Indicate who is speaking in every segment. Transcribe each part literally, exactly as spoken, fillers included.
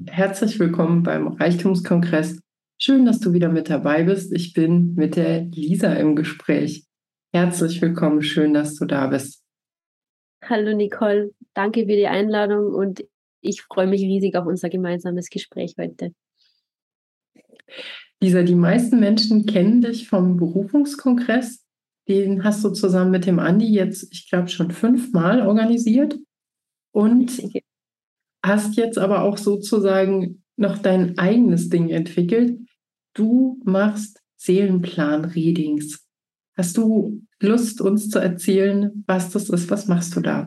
Speaker 1: Herzlich willkommen beim Reichtumskongress. Schön, dass du wieder mit dabei bist. Ich bin mit der Lisa im Gespräch. Herzlich willkommen, schön, dass du da bist.
Speaker 2: Hallo Nicole, danke für die Einladung und ich freue mich riesig auf unser gemeinsames Gespräch heute.
Speaker 1: Lisa, die meisten Menschen kennen dich vom Berufungskongress. Den hast du zusammen mit dem Andi jetzt, ich glaube, schon fünfmal organisiert und hast jetzt aber auch sozusagen noch dein eigenes Ding entwickelt. Du machst Seelenplan-Readings. Hast du Lust, uns zu erzählen, was das ist? Was machst du da?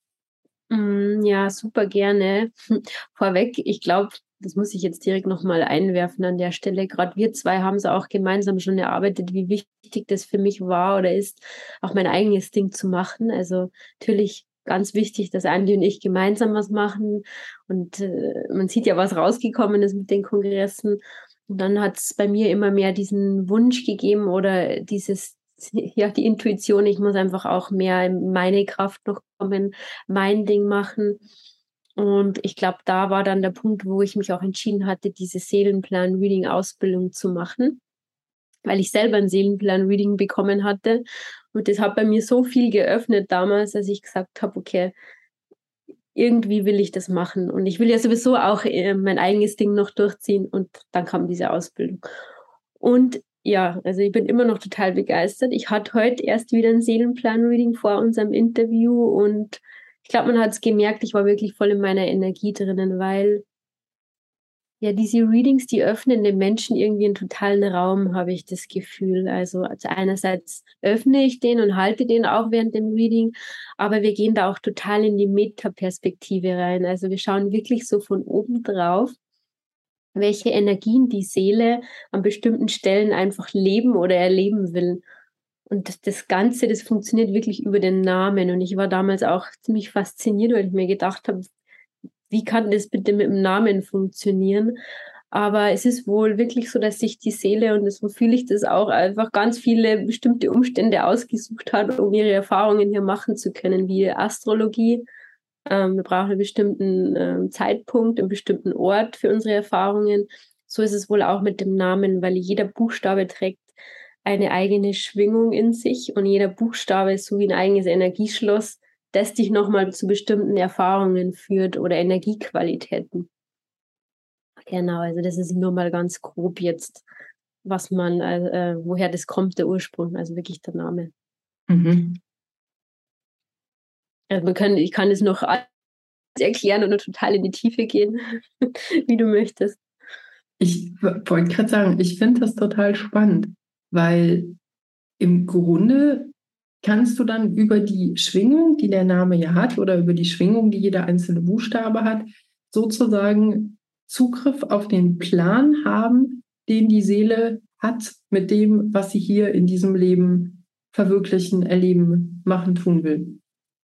Speaker 2: Mm, Ja, super gerne. Vorweg, ich glaube, das muss ich jetzt direkt nochmal einwerfen an der Stelle. Gerade wir zwei haben es auch gemeinsam schon erarbeitet, wie wichtig das für mich war oder ist, auch mein eigenes Ding zu machen. Also natürlich ganz wichtig, dass Andi und ich gemeinsam was machen. Und äh, man sieht ja, was rausgekommen ist mit den Kongressen. Und dann hat es bei mir immer mehr diesen Wunsch gegeben oder dieses, ja, die Intuition, ich muss einfach auch mehr in meine Kraft noch kommen, mein Ding machen. Und ich glaube, da war dann der Punkt, wo ich mich auch entschieden hatte, diese Seelenplan-Reading-Ausbildung zu machen, weil ich selber ein Seelenplan-Reading bekommen hatte. Und das hat bei mir so viel geöffnet damals, dass ich gesagt habe, okay, irgendwie will ich das machen. Und ich will ja sowieso auch äh, mein eigenes Ding noch durchziehen. Und dann kam diese Ausbildung. Und ja, also ich bin immer noch total begeistert. Ich hatte heute erst wieder ein Seelenplan-Reading vor unserem Interview und ich glaube, man hat es gemerkt, ich war wirklich voll in meiner Energie drinnen, weil ja, diese Readings, die öffnen den Menschen irgendwie einen totalen Raum, habe ich das Gefühl. Also, also einerseits öffne ich den und halte den auch während dem Reading, aber wir gehen da auch total in die Metaperspektive rein. Also wir schauen wirklich so von oben drauf, welche Energien die Seele an bestimmten Stellen einfach leben oder erleben will. Und das, das Ganze, das funktioniert wirklich über den Namen. Und ich war damals auch ziemlich fasziniert, weil ich mir gedacht habe, wie kann das bitte mit dem Namen funktionieren? Aber es ist wohl wirklich so, dass sich die Seele, und so fühle ich das auch, einfach ganz viele bestimmte Umstände ausgesucht hat, um ihre Erfahrungen hier machen zu können, wie Astrologie. Ähm, wir brauchen einen bestimmten ähm, Zeitpunkt, einen bestimmten Ort für unsere Erfahrungen. So ist es wohl auch mit dem Namen, weil jeder Buchstabe trägt eine eigene Schwingung in sich und jeder Buchstabe ist so wie ein eigenes Energieschloss, das dich nochmal zu bestimmten Erfahrungen führt oder Energiequalitäten. Genau, also das ist nur mal ganz grob jetzt, was man, äh, woher das kommt, der Ursprung, also wirklich der Name.
Speaker 1: Mhm.
Speaker 2: Also man kann, ich kann es noch alles erklären oder total in die Tiefe gehen, wie du möchtest.
Speaker 1: Ich w- wollte gerade sagen, ich finde das total spannend, weil im Grunde kannst du dann über die Schwingung, die der Name ja hat, oder über die Schwingung, die jeder einzelne Buchstabe hat, sozusagen Zugriff auf den Plan haben, den die Seele hat mit dem, was sie hier in diesem Leben verwirklichen, erleben, machen, tun will.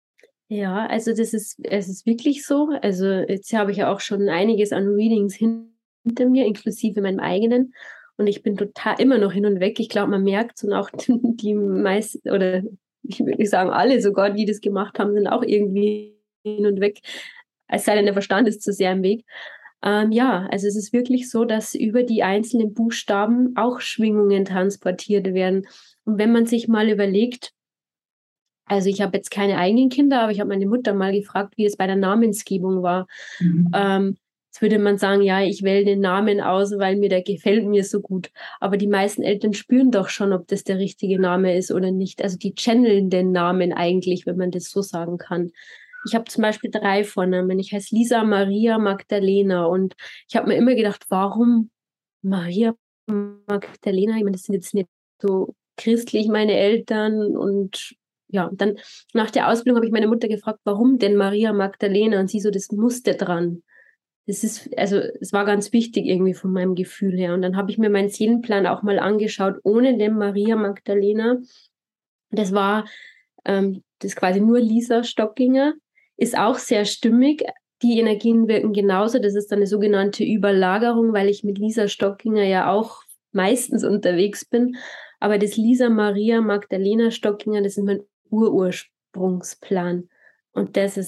Speaker 2: Ja, also das ist, es ist wirklich so. Also jetzt habe ich ja auch schon einiges an Readings hin- hinter mir, inklusive meinem eigenen. Und ich bin total immer noch hin und weg. Ich glaube, man merkt es und auch die meisten, oder ich würde nicht sagen alle sogar, die das gemacht haben, sind auch irgendwie hin und weg. Es sei denn, der Verstand ist zu sehr im Weg. Ähm, ja, also es ist wirklich so, dass über die einzelnen Buchstaben auch Schwingungen transportiert werden. Und wenn man sich mal überlegt, also ich habe jetzt keine eigenen Kinder, aber ich habe meine Mutter mal gefragt, wie es bei der Namensgebung war.
Speaker 1: Mhm.
Speaker 2: Ähm, Jetzt würde man sagen, ja, ich wähle den Namen aus, weil mir der gefällt mir so gut. Aber die meisten Eltern spüren doch schon, ob das der richtige Name ist oder nicht. Also die channeln den Namen eigentlich, wenn man das so sagen kann. Ich habe zum Beispiel drei Vornamen. Ich heiße Lisa Maria Magdalena und ich habe mir immer gedacht, warum Maria Magdalena? Ich meine, das sind jetzt nicht so christlich meine Eltern und ja, dann nach der Ausbildung habe ich meine Mutter gefragt, warum denn Maria Magdalena? Und sie so, das musste dran. Das ist, also es war ganz wichtig irgendwie von meinem Gefühl her. Und dann habe ich mir meinen Seelenplan auch mal angeschaut, ohne den Maria Magdalena. Das war ähm, das ist quasi nur Lisa Stockinger, ist auch sehr stimmig. Die Energien wirken genauso. Das ist dann eine sogenannte Überlagerung, weil ich mit Lisa Stockinger ja auch meistens unterwegs bin. Aber das Lisa Maria Magdalena Stockinger, das ist mein Urursprungsplan. Und das ist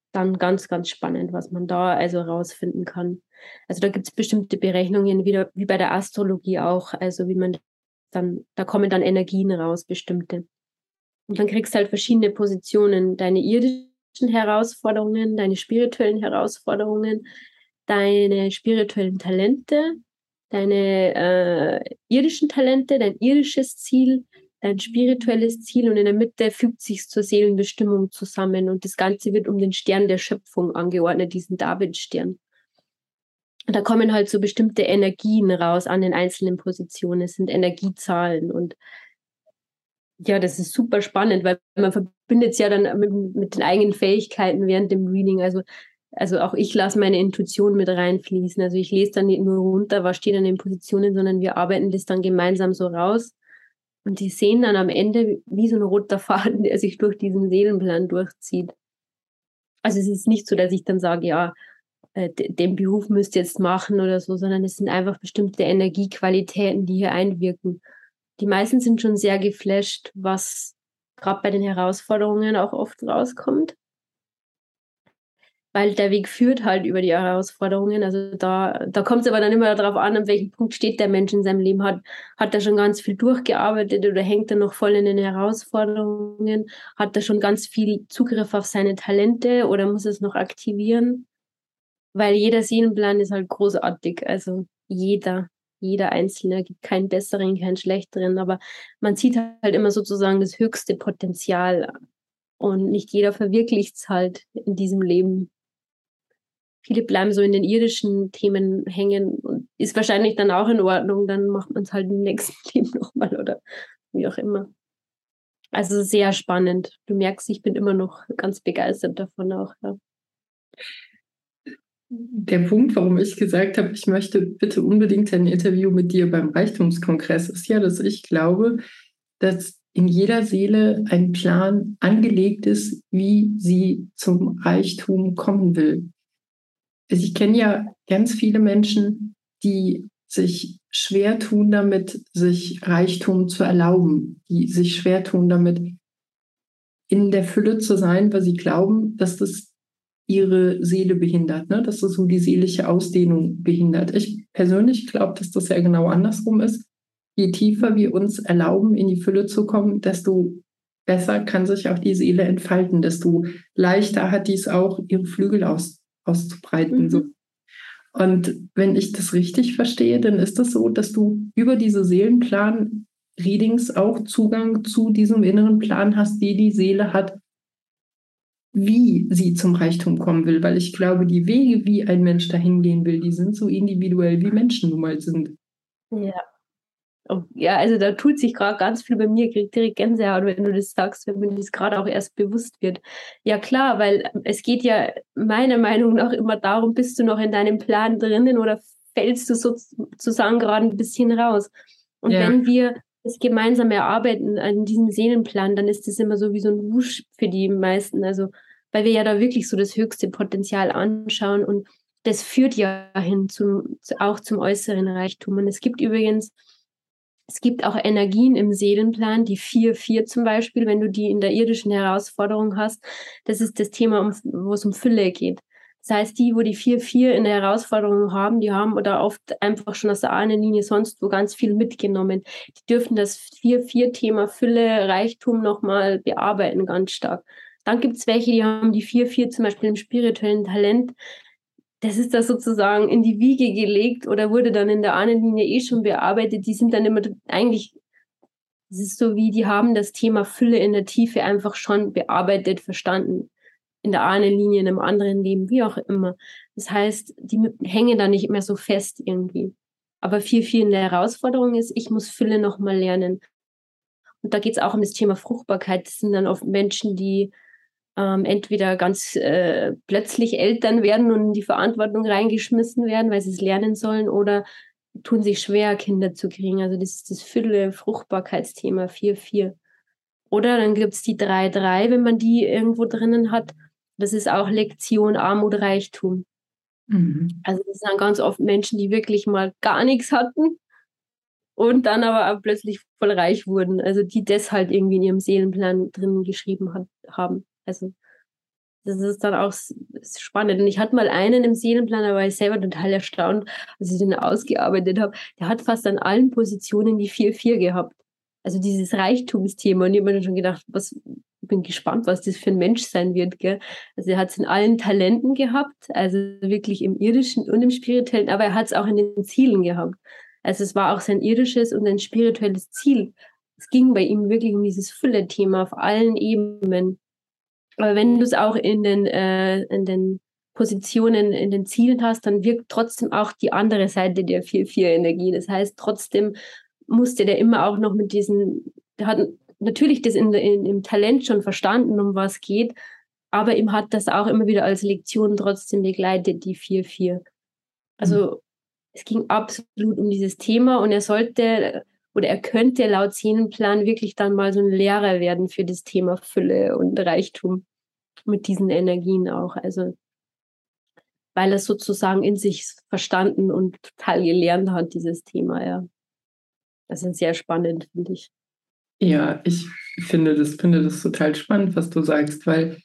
Speaker 2: dann ganz, ganz spannend, was man da also rausfinden kann. Also da gibt es bestimmte Berechnungen, wieder wie bei der Astrologie auch, also wie man dann, da kommen dann Energien raus, bestimmte. Und dann kriegst du halt verschiedene Positionen, deine irdischen Herausforderungen, deine spirituellen Herausforderungen, deine spirituellen Talente, deine äh, irdischen Talente, dein irdisches Ziel, dein spirituelles Ziel und in der Mitte fügt sich zur Seelenbestimmung zusammen und das Ganze wird um den Stern der Schöpfung angeordnet, diesen Davidstern. Und da kommen halt so bestimmte Energien raus an den einzelnen Positionen, es sind Energiezahlen und ja, das ist super spannend, weil man verbindet es ja dann mit, mit den eigenen Fähigkeiten während dem Reading. Also, also auch ich lasse meine Intuition mit reinfließen. Also ich lese dann nicht nur runter, was steht an den Positionen, sondern wir arbeiten das dann gemeinsam so raus. Und die sehen dann am Ende wie so ein roter Faden, der sich durch diesen Seelenplan durchzieht. Also es ist nicht so, dass ich dann sage, ja, den Beruf müsst ihr jetzt machen oder so, sondern es sind einfach bestimmte Energiequalitäten, die hier einwirken. Die meisten sind schon sehr geflasht, was gerade bei den Herausforderungen auch oft rauskommt. Weil der Weg führt halt über die Herausforderungen. Also da, da kommt es aber dann immer darauf an, an welchem Punkt steht der Mensch in seinem Leben. Hat, hat er schon ganz viel durchgearbeitet oder hängt er noch voll in den Herausforderungen? Hat er schon ganz viel Zugriff auf seine Talente oder muss er es noch aktivieren? Weil jeder Seelenplan ist halt großartig. Also jeder. Jeder Einzelne, gibt keinen besseren, keinen schlechteren, aber man sieht halt immer sozusagen das höchste Potenzial und nicht jeder verwirklicht es halt in diesem Leben. Viele bleiben so in den irdischen Themen hängen und ist wahrscheinlich dann auch in Ordnung, dann macht man es halt im nächsten Leben nochmal oder wie auch immer. Also sehr spannend. Du merkst, ich bin immer noch ganz begeistert davon auch, ja.
Speaker 1: Der Punkt, warum ich gesagt habe, ich möchte bitte unbedingt ein Interview mit dir beim Reichtumskongress, ist ja, dass ich glaube, dass in jeder Seele ein Plan angelegt ist, wie sie zum Reichtum kommen will. Also ich kenne ja ganz viele Menschen, die sich schwer tun damit, sich Reichtum zu erlauben, die sich schwer tun damit, in der Fülle zu sein, weil sie glauben, dass das ihre Seele behindert, ne? Dass das so die seelische Ausdehnung behindert. Ich persönlich glaube, dass das ja genau andersrum ist. Je tiefer wir uns erlauben, in die Fülle zu kommen, desto besser kann sich auch die Seele entfalten, desto leichter hat dies auch, ihre Flügel aus, auszubreiten. Mhm. So. Und wenn ich das richtig verstehe, dann ist das so, dass du über diese Seelenplan-Readings auch Zugang zu diesem inneren Plan hast, die die Seele hat, wie sie zum Reichtum kommen will, weil ich glaube, die Wege, wie ein Mensch dahin gehen will, die sind so individuell, wie Menschen nun mal sind.
Speaker 2: Ja. Oh, ja, also da tut sich gerade ganz viel bei mir, ich kriege direkt Gänsehaut, wenn du das sagst, wenn mir das gerade auch erst bewusst wird. Ja klar, weil es geht ja meiner Meinung nach immer darum, bist du noch in deinem Plan drinnen oder fällst du sozusagen gerade ein bisschen raus? Und ja. Wenn wir das gemeinsam erarbeiten an diesem Seelenplan, dann ist das immer so wie so ein Wusch für die meisten. Also, weil wir ja da wirklich so das höchste Potenzial anschauen und das führt ja hin zum, auch zum äußeren Reichtum. Und es gibt übrigens, es gibt auch Energien im Seelenplan, die vier vier zum Beispiel, wenn du die in der irdischen Herausforderung hast, das ist das Thema, um, wo es um Fülle geht. Das heißt, die, wo die vier vier in der Herausforderung haben, die haben oder oft einfach schon aus der Ahnenlinie sonst wo ganz viel mitgenommen. Die dürfen das vier vier Thema Fülle, Reichtum nochmal bearbeiten, ganz stark. Dann gibt es welche, die haben die vier vier zum Beispiel im spirituellen Talent. Das ist da sozusagen in die Wiege gelegt oder wurde dann in der Ahnenlinie eh schon bearbeitet. Die sind dann immer eigentlich, es ist so wie, die haben das Thema Fülle in der Tiefe einfach schon bearbeitet, verstanden. In der Ahnenlinie, in einem anderen Leben, wie auch immer. Das heißt, die hängen da nicht mehr so fest irgendwie. Aber viel, viel in der Herausforderung ist, ich muss Fülle nochmal lernen. Und da geht es auch um das Thema Fruchtbarkeit. Das sind dann oft Menschen, die ähm, entweder ganz äh, plötzlich Eltern werden und in die Verantwortung reingeschmissen werden, weil sie es lernen sollen, oder tun sich schwer, Kinder zu kriegen. Also das ist das Fülle-Fruchtbarkeitsthema vier vier. Oder dann gibt es die drei drei, wenn man die irgendwo drinnen hat. Das ist auch Lektion Armut, Reichtum. Mhm. Also das sind ganz oft Menschen, die wirklich mal gar nichts hatten und dann aber auch plötzlich voll reich wurden. Also die das halt irgendwie in ihrem Seelenplan drin geschrieben hat, haben. Also Das ist dann auch s- s- spannend. Und ich hatte mal einen im Seelenplan, da war ich selber total erstaunt, als ich den ausgearbeitet habe. Der hat fast an allen Positionen die vier vier gehabt. Also dieses Reichtumsthema. Und ich habe mir dann schon gedacht, was, bin gespannt, was das für ein Mensch sein wird, gell? Also er hat es in allen Talenten gehabt, also wirklich im irdischen und im spirituellen, aber er hat es auch in den Zielen gehabt. Also es war auch sein irdisches und ein spirituelles Ziel. Es ging bei ihm wirklich um dieses Fülle-Thema auf allen Ebenen. Aber wenn du es auch in den, äh, in den Positionen, in den Zielen hast, dann wirkt trotzdem auch die andere Seite der vier vier Energie. Das heißt, trotzdem musste der immer auch noch mit diesen, der hat natürlich das in, in, im Talent schon verstanden, um was geht, aber ihm hat das auch immer wieder als Lektion trotzdem begleitet, die vier vier. Also es ging absolut um dieses Thema und er sollte oder er könnte laut Seelenplan wirklich dann mal so ein Lehrer werden für das Thema Fülle und Reichtum mit diesen Energien auch. Also weil er sozusagen in sich verstanden und total gelernt hat, dieses Thema, ja. Das ist sehr spannend, finde ich.
Speaker 1: Ja, ich finde das, finde das total spannend, was du sagst, weil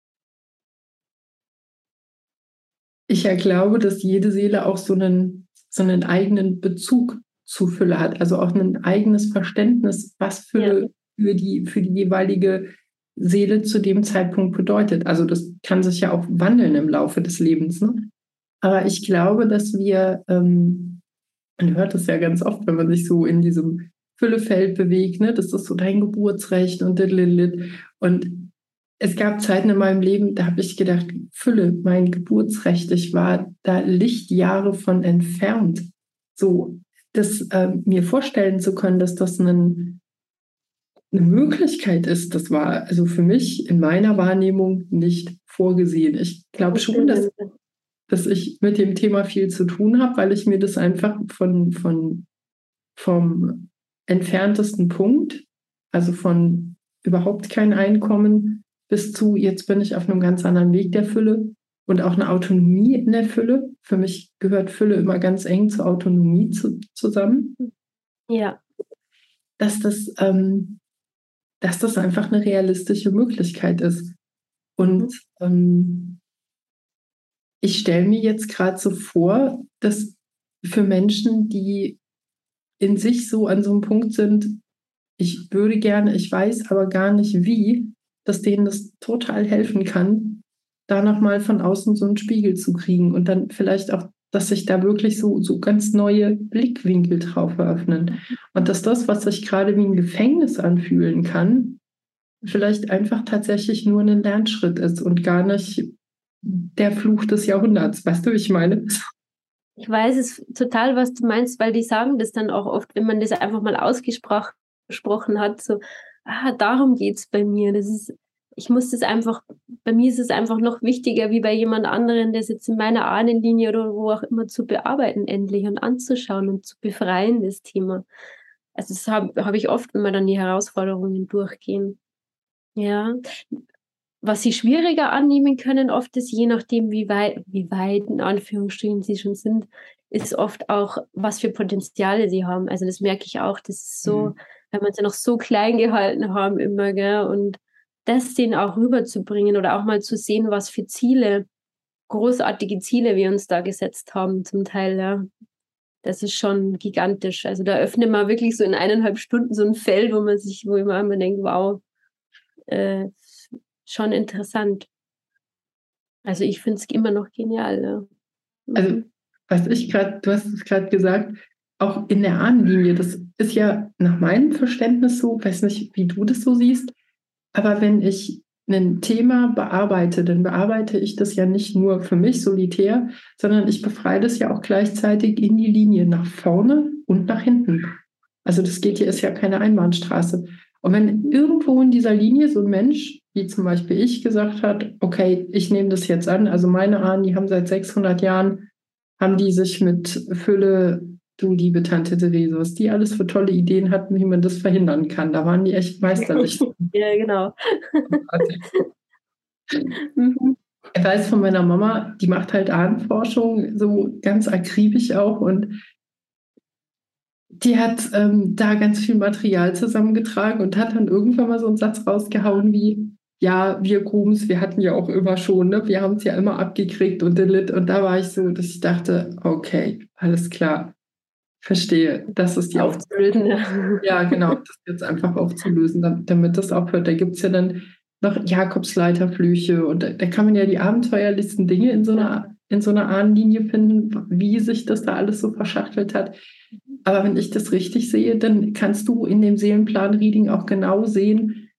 Speaker 1: ich ja glaube, dass jede Seele auch so einen, so einen eigenen Bezug zu Fülle hat, also auch ein eigenes Verständnis, was Fülle ja. für die, für die jeweilige Seele zu dem Zeitpunkt bedeutet. Also das kann sich ja auch wandeln im Laufe des Lebens. Ne? Aber ich glaube, dass wir, ähm, man hört das ja ganz oft, wenn man sich so in diesem Füllefeld bewegt, ne? Das ist so dein Geburtsrecht und diddlididd. Und es gab Zeiten in meinem Leben, da habe ich gedacht, Fülle, mein Geburtsrecht, ich war da Lichtjahre von entfernt. So, das äh, mir vorstellen zu können, dass das ein, eine Möglichkeit ist, das war also für mich in meiner Wahrnehmung nicht vorgesehen. Ich glaube schon, dass, dass ich mit dem Thema viel zu tun habe, weil ich mir das einfach von, von, vom entferntesten Punkt, also von überhaupt kein Einkommen, bis zu, jetzt bin ich auf einem ganz anderen Weg der Fülle und auch eine Autonomie in der Fülle. Für mich gehört Fülle immer ganz eng zur Autonomie zu, zusammen.
Speaker 2: Ja.
Speaker 1: Dass das, ähm, dass das einfach eine realistische Möglichkeit ist. Und mhm. ähm, ich stelle mir jetzt gerade so vor, dass für Menschen, die in sich so an so einem Punkt sind, ich würde gerne, ich weiß aber gar nicht wie, dass denen das total helfen kann, da nochmal von außen so einen Spiegel zu kriegen und dann vielleicht auch, dass sich da wirklich so, so ganz neue Blickwinkel drauf eröffnen. Und dass das, was sich gerade wie ein Gefängnis anfühlen kann, vielleicht einfach tatsächlich nur ein Lernschritt ist und gar nicht der Fluch des Jahrhunderts. Weißt du, wie ich meine?
Speaker 2: Ich weiß es total, was du meinst, weil die sagen das dann auch oft, wenn man das einfach mal ausgesprochen gesprochen hat, so, ah, darum geht's bei mir. Das ist, ich muss das einfach, bei mir ist es einfach noch wichtiger, wie bei jemand anderen, das jetzt in meiner Ahnenlinie oder wo auch immer zu bearbeiten endlich und anzuschauen und zu befreien, das Thema. Also das habe hab ich oft, wenn wir dann die Herausforderungen durchgehen. Ja. Was sie schwieriger annehmen können, oft ist, je nachdem, wie weit, wie weit in Anführungsstrichen sie schon sind, ist oft auch, was für Potenziale sie haben. Also das merke ich auch, das ist so, mhm. wenn wir sie noch so klein gehalten haben immer, gell, und das denen auch rüberzubringen oder auch mal zu sehen, was für Ziele, großartige Ziele wir uns da gesetzt haben, zum Teil, ja. Das ist schon gigantisch. Also da öffnet man wirklich so in eineinhalb Stunden so ein Feld, wo man sich, wo man immer denkt, wow, äh, schon interessant. Also ich finde es immer noch genial. Ja.
Speaker 1: Mhm. Also was ich gerade, du hast es gerade gesagt, auch in der Ahnenlinie, das ist ja nach meinem Verständnis so, weiß nicht, wie du das so siehst, aber wenn ich ein Thema bearbeite, dann bearbeite ich das ja nicht nur für mich solitär, sondern ich befreie das ja auch gleichzeitig in die Linie nach vorne und nach hinten. Also das geht hier, ist ja keine Einbahnstraße. Und wenn irgendwo in dieser Linie so ein Mensch, wie zum Beispiel ich, gesagt hat, okay, ich nehme das jetzt an, also meine Ahnen, die haben seit sechshundert Jahren, haben die sich mit Fülle, du liebe Tante Therese, was die alles für tolle Ideen hatten, wie man das verhindern kann. Da waren die echt meisterlich.
Speaker 2: Ja, genau.
Speaker 1: Ich weiß von meiner Mama, die macht halt Ahnenforschung so ganz akribisch auch und die hat ähm, da ganz viel Material zusammengetragen und hat dann irgendwann mal so einen Satz rausgehauen wie, ja, wir Grooms, wir hatten ja auch immer schon, ne? Wir haben es ja immer abgekriegt und delit. Und da war ich so, dass ich dachte, okay, alles klar, verstehe, das ist die Aufgabe.
Speaker 2: Aufzulösen, ja.
Speaker 1: Ja, genau, das jetzt einfach aufzulösen, dam- damit das aufhört. Da gibt es ja dann noch Jakobsleiterflüche und da, da kann man ja die abenteuerlichsten Dinge in so einer, in so einer Ahnenlinie finden, wie sich das da alles so verschachtelt hat. Aber wenn ich das richtig sehe, dann kannst du in dem Seelenplan-Reading auch genau sehen,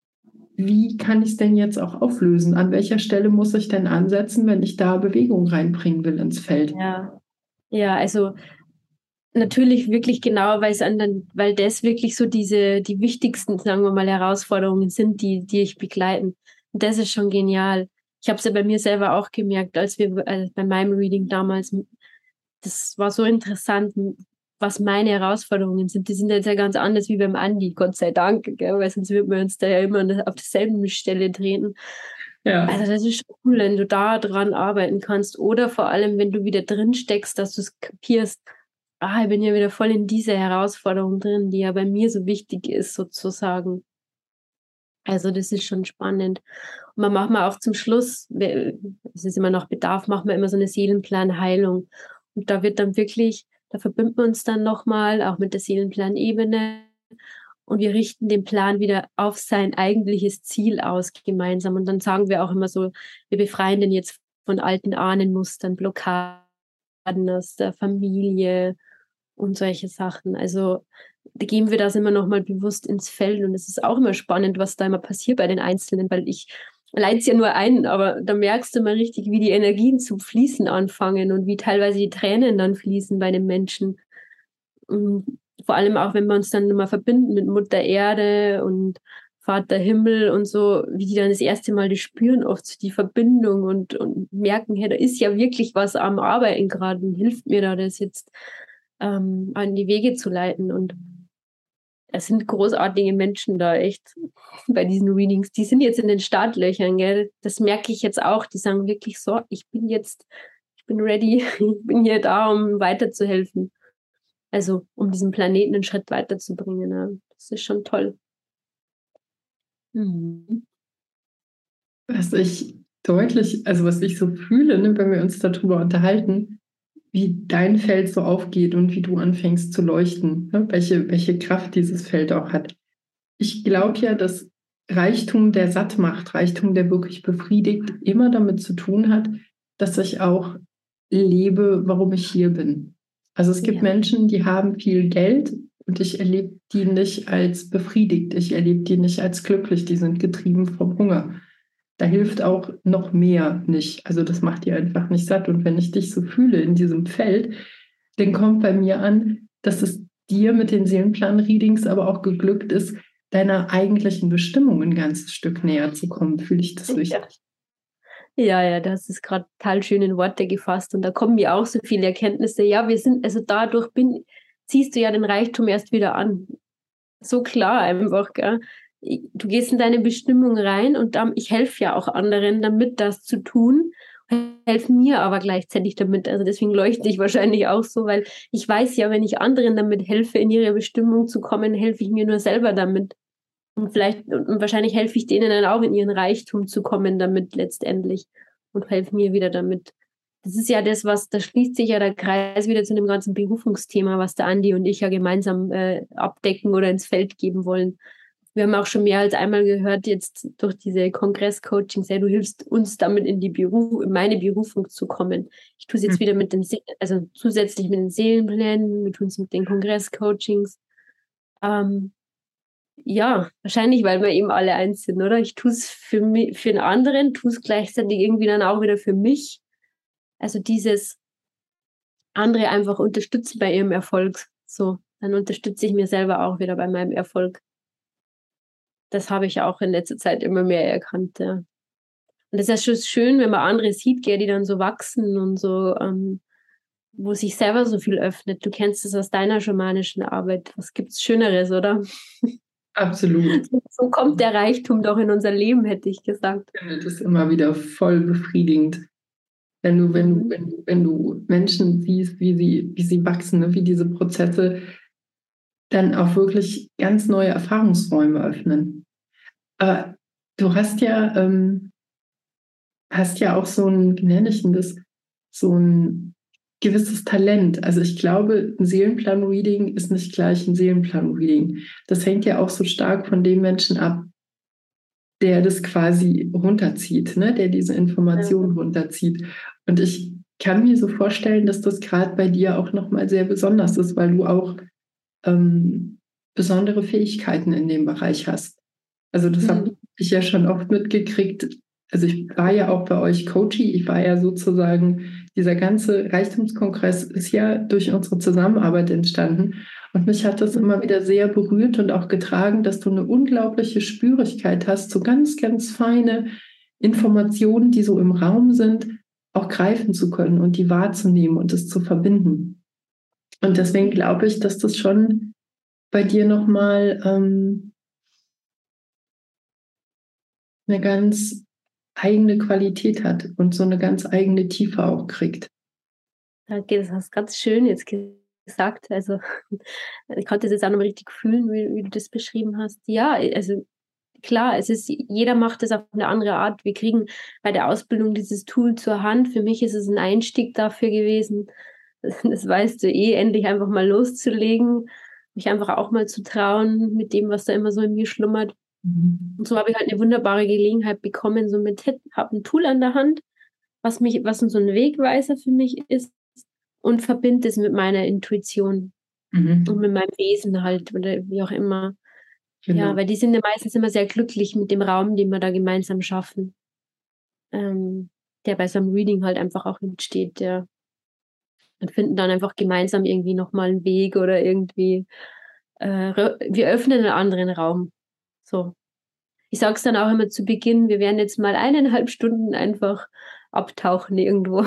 Speaker 1: wie kann ich es denn jetzt auch auflösen? An welcher Stelle muss ich denn ansetzen, wenn ich da Bewegung reinbringen will ins Feld?
Speaker 2: Ja, ja, also natürlich wirklich genau, weil es an den, weil das wirklich so diese, die wichtigsten, sagen wir mal, Herausforderungen sind, die, die ich begleiten. Und das ist schon genial. Ich habe es ja bei mir selber auch gemerkt, als wir äh, bei meinem Reading damals, das war so interessant, was meine Herausforderungen sind. Die sind jetzt ja ganz anders wie beim Andi, Gott sei Dank, gell? Weil sonst würden wir uns da ja immer auf derselben Stelle drehen.
Speaker 1: Ja.
Speaker 2: Also das ist cool, wenn du da dran arbeiten kannst oder vor allem, wenn du wieder drin steckst, dass du es kapierst, ah, ich bin ja wieder voll in dieser Herausforderung drin, die ja bei mir so wichtig ist, sozusagen. Also das ist schon spannend. Und man macht mal auch zum Schluss, es ist immer noch Bedarf, macht man immer so eine Seelenplanheilung. Und da wird dann wirklich, da verbindet man uns dann nochmal, auch mit der Seelenplanebene. Und wir richten den Plan wieder auf sein eigentliches Ziel aus gemeinsam. Und dann sagen wir auch immer so, wir befreien den jetzt von alten Ahnenmustern, Blockaden aus der Familie und solche Sachen. Also da geben wir das immer noch mal bewusst ins Feld. Und es ist auch immer spannend, was da immer passiert bei den Einzelnen, weil ich leite es ja nur ein, aber da merkst du mal richtig, wie die Energien zu fließen anfangen und wie teilweise die Tränen dann fließen bei den Menschen. Und vor allem auch, wenn wir uns dann mal verbinden mit Mutter Erde und Vater Himmel und so, wie die dann das erste Mal das spüren, oft so die Verbindung und, und merken, hey, da ist ja wirklich was am Arbeiten gerade und hilft mir da, das jetzt ähm, an die Wege zu leiten. Und es sind großartige Menschen da, echt, bei diesen Readings. Die sind jetzt in den Startlöchern, gell? Das merke ich jetzt auch. Die sagen wirklich so, ich bin jetzt, ich bin ready, ich bin hier da, um weiterzuhelfen. Also, um diesen Planeten einen Schritt weiterzubringen. Ja. Das ist schon toll. Mhm.
Speaker 1: Was ich deutlich, also was ich so fühle, ne, wenn wir uns darüber unterhalten, wie dein Feld so aufgeht und wie du anfängst zu leuchten, ne, welche, welche Kraft dieses Feld auch hat. Ich glaube ja, dass Reichtum, der satt macht, Reichtum, der wirklich befriedigt, immer damit zu tun hat, dass ich auch lebe, warum ich hier bin. Also es gibt
Speaker 2: Ja.
Speaker 1: Menschen, die haben viel Geld und ich erlebe die nicht als befriedigt, ich erlebe die nicht als glücklich, die sind getrieben vom Hunger. Da hilft auch noch mehr nicht. Also das macht die einfach nicht satt. Und wenn ich dich so fühle in diesem Feld, dann kommt bei mir an, dass es dir mit den Seelenplan-Readings aber auch geglückt ist, deiner eigentlichen Bestimmung ein ganzes Stück näher zu kommen. Fühle ich das richtig?
Speaker 2: Ja, ja, das ist gerade total schön in Worte gefasst. Und da kommen mir auch so viele Erkenntnisse. Ja, wir sind, also dadurch bin, ziehst du ja den Reichtum erst wieder an. So klar einfach, gell? Du gehst in deine Bestimmung rein und dann, ich helfe ja auch anderen damit, das zu tun, helfe mir aber gleichzeitig damit. Also deswegen leuchte ich wahrscheinlich auch so, weil ich weiß ja, wenn ich anderen damit helfe, in ihre Bestimmung zu kommen, helfe ich mir nur selber damit. Und vielleicht, und wahrscheinlich helfe ich denen dann auch in ihren Reichtum zu kommen damit letztendlich und helfe mir wieder damit. Das ist ja das, was, da schließt sich ja der Kreis wieder zu dem ganzen Berufungsthema, was der Andi und ich ja gemeinsam äh, abdecken oder ins Feld geben wollen. Wir haben auch schon mehr als einmal gehört, jetzt durch diese Kongress-Coachings, ja, du hilfst uns damit in die Beruf, in meine Berufung zu kommen. Ich tue es jetzt wieder mit den, Se also zusätzlich mit den Seelenplänen, wir tun es mit den Kongress-Coachings. Ähm, ja, wahrscheinlich, weil wir eben alle eins sind, oder? Ich tue es für mich, für den anderen, tue es gleichzeitig irgendwie dann auch wieder für mich. Also dieses andere einfach unterstützen bei ihrem Erfolg. So, dann unterstütze ich mir selber auch wieder bei meinem Erfolg. Das habe ich auch in letzter Zeit immer mehr erkannt, ja. Und das ist ja schon schön, wenn man andere sieht, gell, die dann so wachsen und so, ähm, wo sich selber so viel öffnet. Du kennst es aus deiner schamanischen Arbeit. Was gibt's Schöneres, oder?
Speaker 1: Absolut.
Speaker 2: So kommt der Reichtum doch in unser Leben, hätte ich gesagt.
Speaker 1: Das ist immer wieder voll befriedigend. Wenn du, wenn du, wenn du, wenn du Menschen siehst, wie sie, wie sie wachsen, ne, wie diese Prozesse dann auch wirklich ganz neue Erfahrungsräume öffnen. Aber du hast ja, ähm, hast ja auch so ein, wie nenne ich denn das, so ein gewisses Talent. Also ich glaube, ein Seelenplan-Reading ist nicht gleich ein Seelenplan-Reading. Das hängt ja auch so stark von dem Menschen ab, der das quasi runterzieht, ne? Der diese
Speaker 2: Ja.
Speaker 1: Informationen runterzieht. Und ich kann mir so vorstellen, dass das gerade bei dir auch nochmal sehr besonders ist, weil du auch ähm, besondere Fähigkeiten in dem Bereich hast. Also das habe
Speaker 2: Mhm.
Speaker 1: ich ja schon oft mitgekriegt. Also ich war ja auch bei euch Coachie. Ich war ja sozusagen, dieser ganze Reichtumskongress ist ja durch unsere Zusammenarbeit entstanden. Und mich hat das immer wieder sehr berührt und auch getragen, dass du eine unglaubliche Spürigkeit hast, so ganz, ganz feine Informationen, die so im Raum sind, auch greifen zu können und die wahrzunehmen und es zu verbinden. Und deswegen glaube ich, dass das schon bei dir nochmal ähm, eine ganz eigene Qualität hat und so eine ganz eigene Tiefe auch kriegt.
Speaker 2: Danke, das hast du ganz schön jetzt gesagt. Also ich konnte das jetzt auch noch mal richtig fühlen, wie, wie du das beschrieben hast. Ja, also klar, es ist, jeder macht es auf eine andere Art. Wir kriegen bei der Ausbildung dieses Tool zur Hand. Für mich ist es ein Einstieg dafür gewesen. Das, das weißt du eh, endlich einfach mal loszulegen, mich einfach auch mal zu trauen mit dem, was da immer so in mir schlummert.
Speaker 1: Mhm.
Speaker 2: Und so habe ich halt eine wunderbare Gelegenheit bekommen, so mit, habe ein Tool an der Hand, was mich, was so ein Wegweiser für mich ist und verbinde es mit meiner Intuition und
Speaker 1: Mhm.
Speaker 2: mit meinem Wesen halt oder wie auch immer. Ja,
Speaker 1: Genau.
Speaker 2: weil die sind ja meistens immer sehr glücklich mit dem Raum, den wir da gemeinsam schaffen, ähm, der bei so einem Reading halt einfach auch entsteht, ja. Und finden dann einfach gemeinsam irgendwie nochmal einen Weg oder irgendwie, äh, wir öffnen einen anderen Raum. So. Ich sage es dann auch immer zu Beginn, wir werden jetzt mal eineinhalb Stunden einfach abtauchen irgendwo.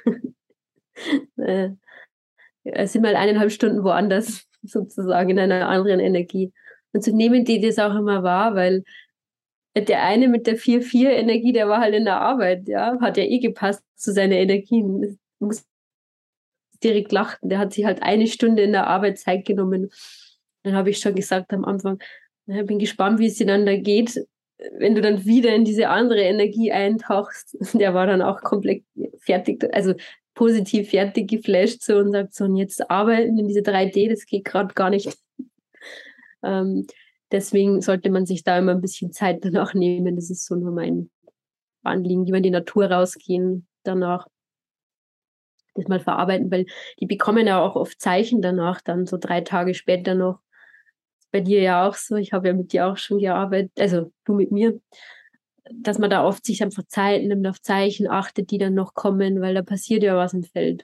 Speaker 2: äh, sind mal eineinhalb Stunden woanders, sozusagen in einer anderen Energie. Und so nehmen die das auch immer wahr, weil der eine mit der vier vier Energie, der war halt in der Arbeit, ja, hat ja eh gepasst zu seinen Energien. Ich muss direkt lachen. Der hat sich halt eine Stunde in der Arbeit Zeit genommen. Dann habe ich schon gesagt am Anfang, ich bin gespannt, wie es dir dann da geht, wenn du dann wieder in diese andere Energie eintauchst. Der war dann auch komplett fertig, also positiv fertig geflasht so und sagt so, und jetzt arbeiten in diese drei D, das geht gerade gar nicht. Ähm, deswegen sollte man sich da immer ein bisschen Zeit danach nehmen. Das ist so nur mein Anliegen, lieber in die Natur rausgehen, danach das mal verarbeiten, weil die bekommen ja auch oft Zeichen danach, dann so drei Tage später noch. Bei dir ja auch so, ich habe ja mit dir auch schon gearbeitet, also du mit mir, dass man da oft sich einfach Zeit nimmt, auf Zeichen achtet, die dann noch kommen, weil da passiert ja was im Feld.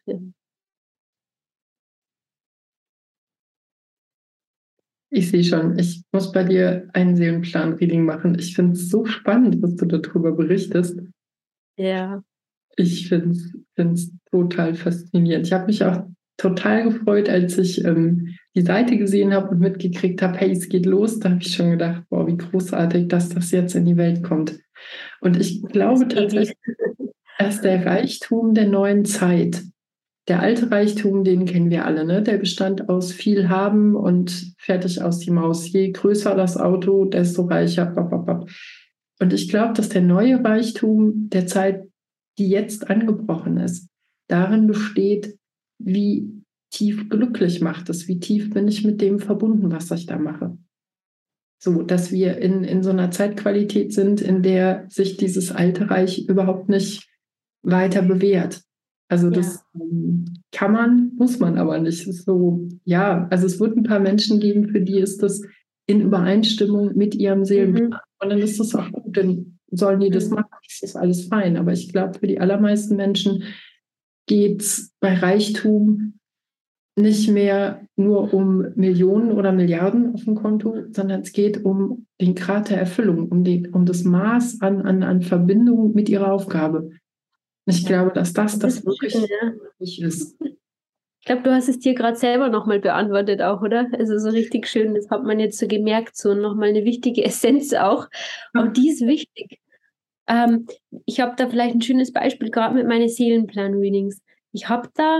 Speaker 1: Ich sehe schon, ich muss bei dir ein Seelenplan-Reading machen. Ich finde es so spannend, was du darüber berichtest.
Speaker 2: Ja.
Speaker 1: Ich finde es total faszinierend. Ich habe mich auch total gefreut, als ich ähm, die Seite gesehen habe und mitgekriegt habe, hey, es geht los. Da habe ich schon gedacht, boah, wie großartig, dass das jetzt in die Welt kommt. Und ich
Speaker 2: Das
Speaker 1: glaube
Speaker 2: Baby.
Speaker 1: tatsächlich, dass der Reichtum der neuen Zeit, der alte Reichtum, den kennen wir alle, ne? Der bestand aus viel haben und fertig aus die Maus. Je größer das Auto, desto reicher. Bap, bap, bap. Und ich glaube, dass der neue Reichtum der Zeit, die jetzt angebrochen ist, darin besteht, wie tief glücklich macht es, wie tief bin ich mit dem verbunden, was ich da mache. So, dass wir in, in so einer Zeitqualität sind, in der sich dieses alte Reich überhaupt nicht weiter bewährt. Also
Speaker 2: Ja.
Speaker 1: das ähm, kann man, muss man aber nicht. Es ist so, ja, also es wird ein paar Menschen geben, für die ist das in Übereinstimmung mit ihrem
Speaker 2: Mhm.
Speaker 1: Seelenplan. Und dann ist das auch gut, dann sollen die das
Speaker 2: Mhm.
Speaker 1: machen, das ist alles fein. Aber ich glaube, für die allermeisten Menschen geht es bei Reichtum nicht mehr nur um Millionen oder Milliarden auf dem Konto, sondern es geht um den Grad der Erfüllung, um, die, um das Maß an, an, an Verbindung mit ihrer Aufgabe. Ich
Speaker 2: Ja.
Speaker 1: glaube, dass das
Speaker 2: Das
Speaker 1: das
Speaker 2: ist schön,
Speaker 1: wirklich
Speaker 2: ja.
Speaker 1: wichtig ist.
Speaker 2: Ich glaube, du hast es dir gerade selber nochmal beantwortet auch, oder? Also so richtig schön, das hat man jetzt so gemerkt, so nochmal eine wichtige Essenz auch. Aber die ist wichtig. Ähm, ich habe da vielleicht ein schönes Beispiel, gerade mit meinen Seelenplan-Readings. Ich habe da,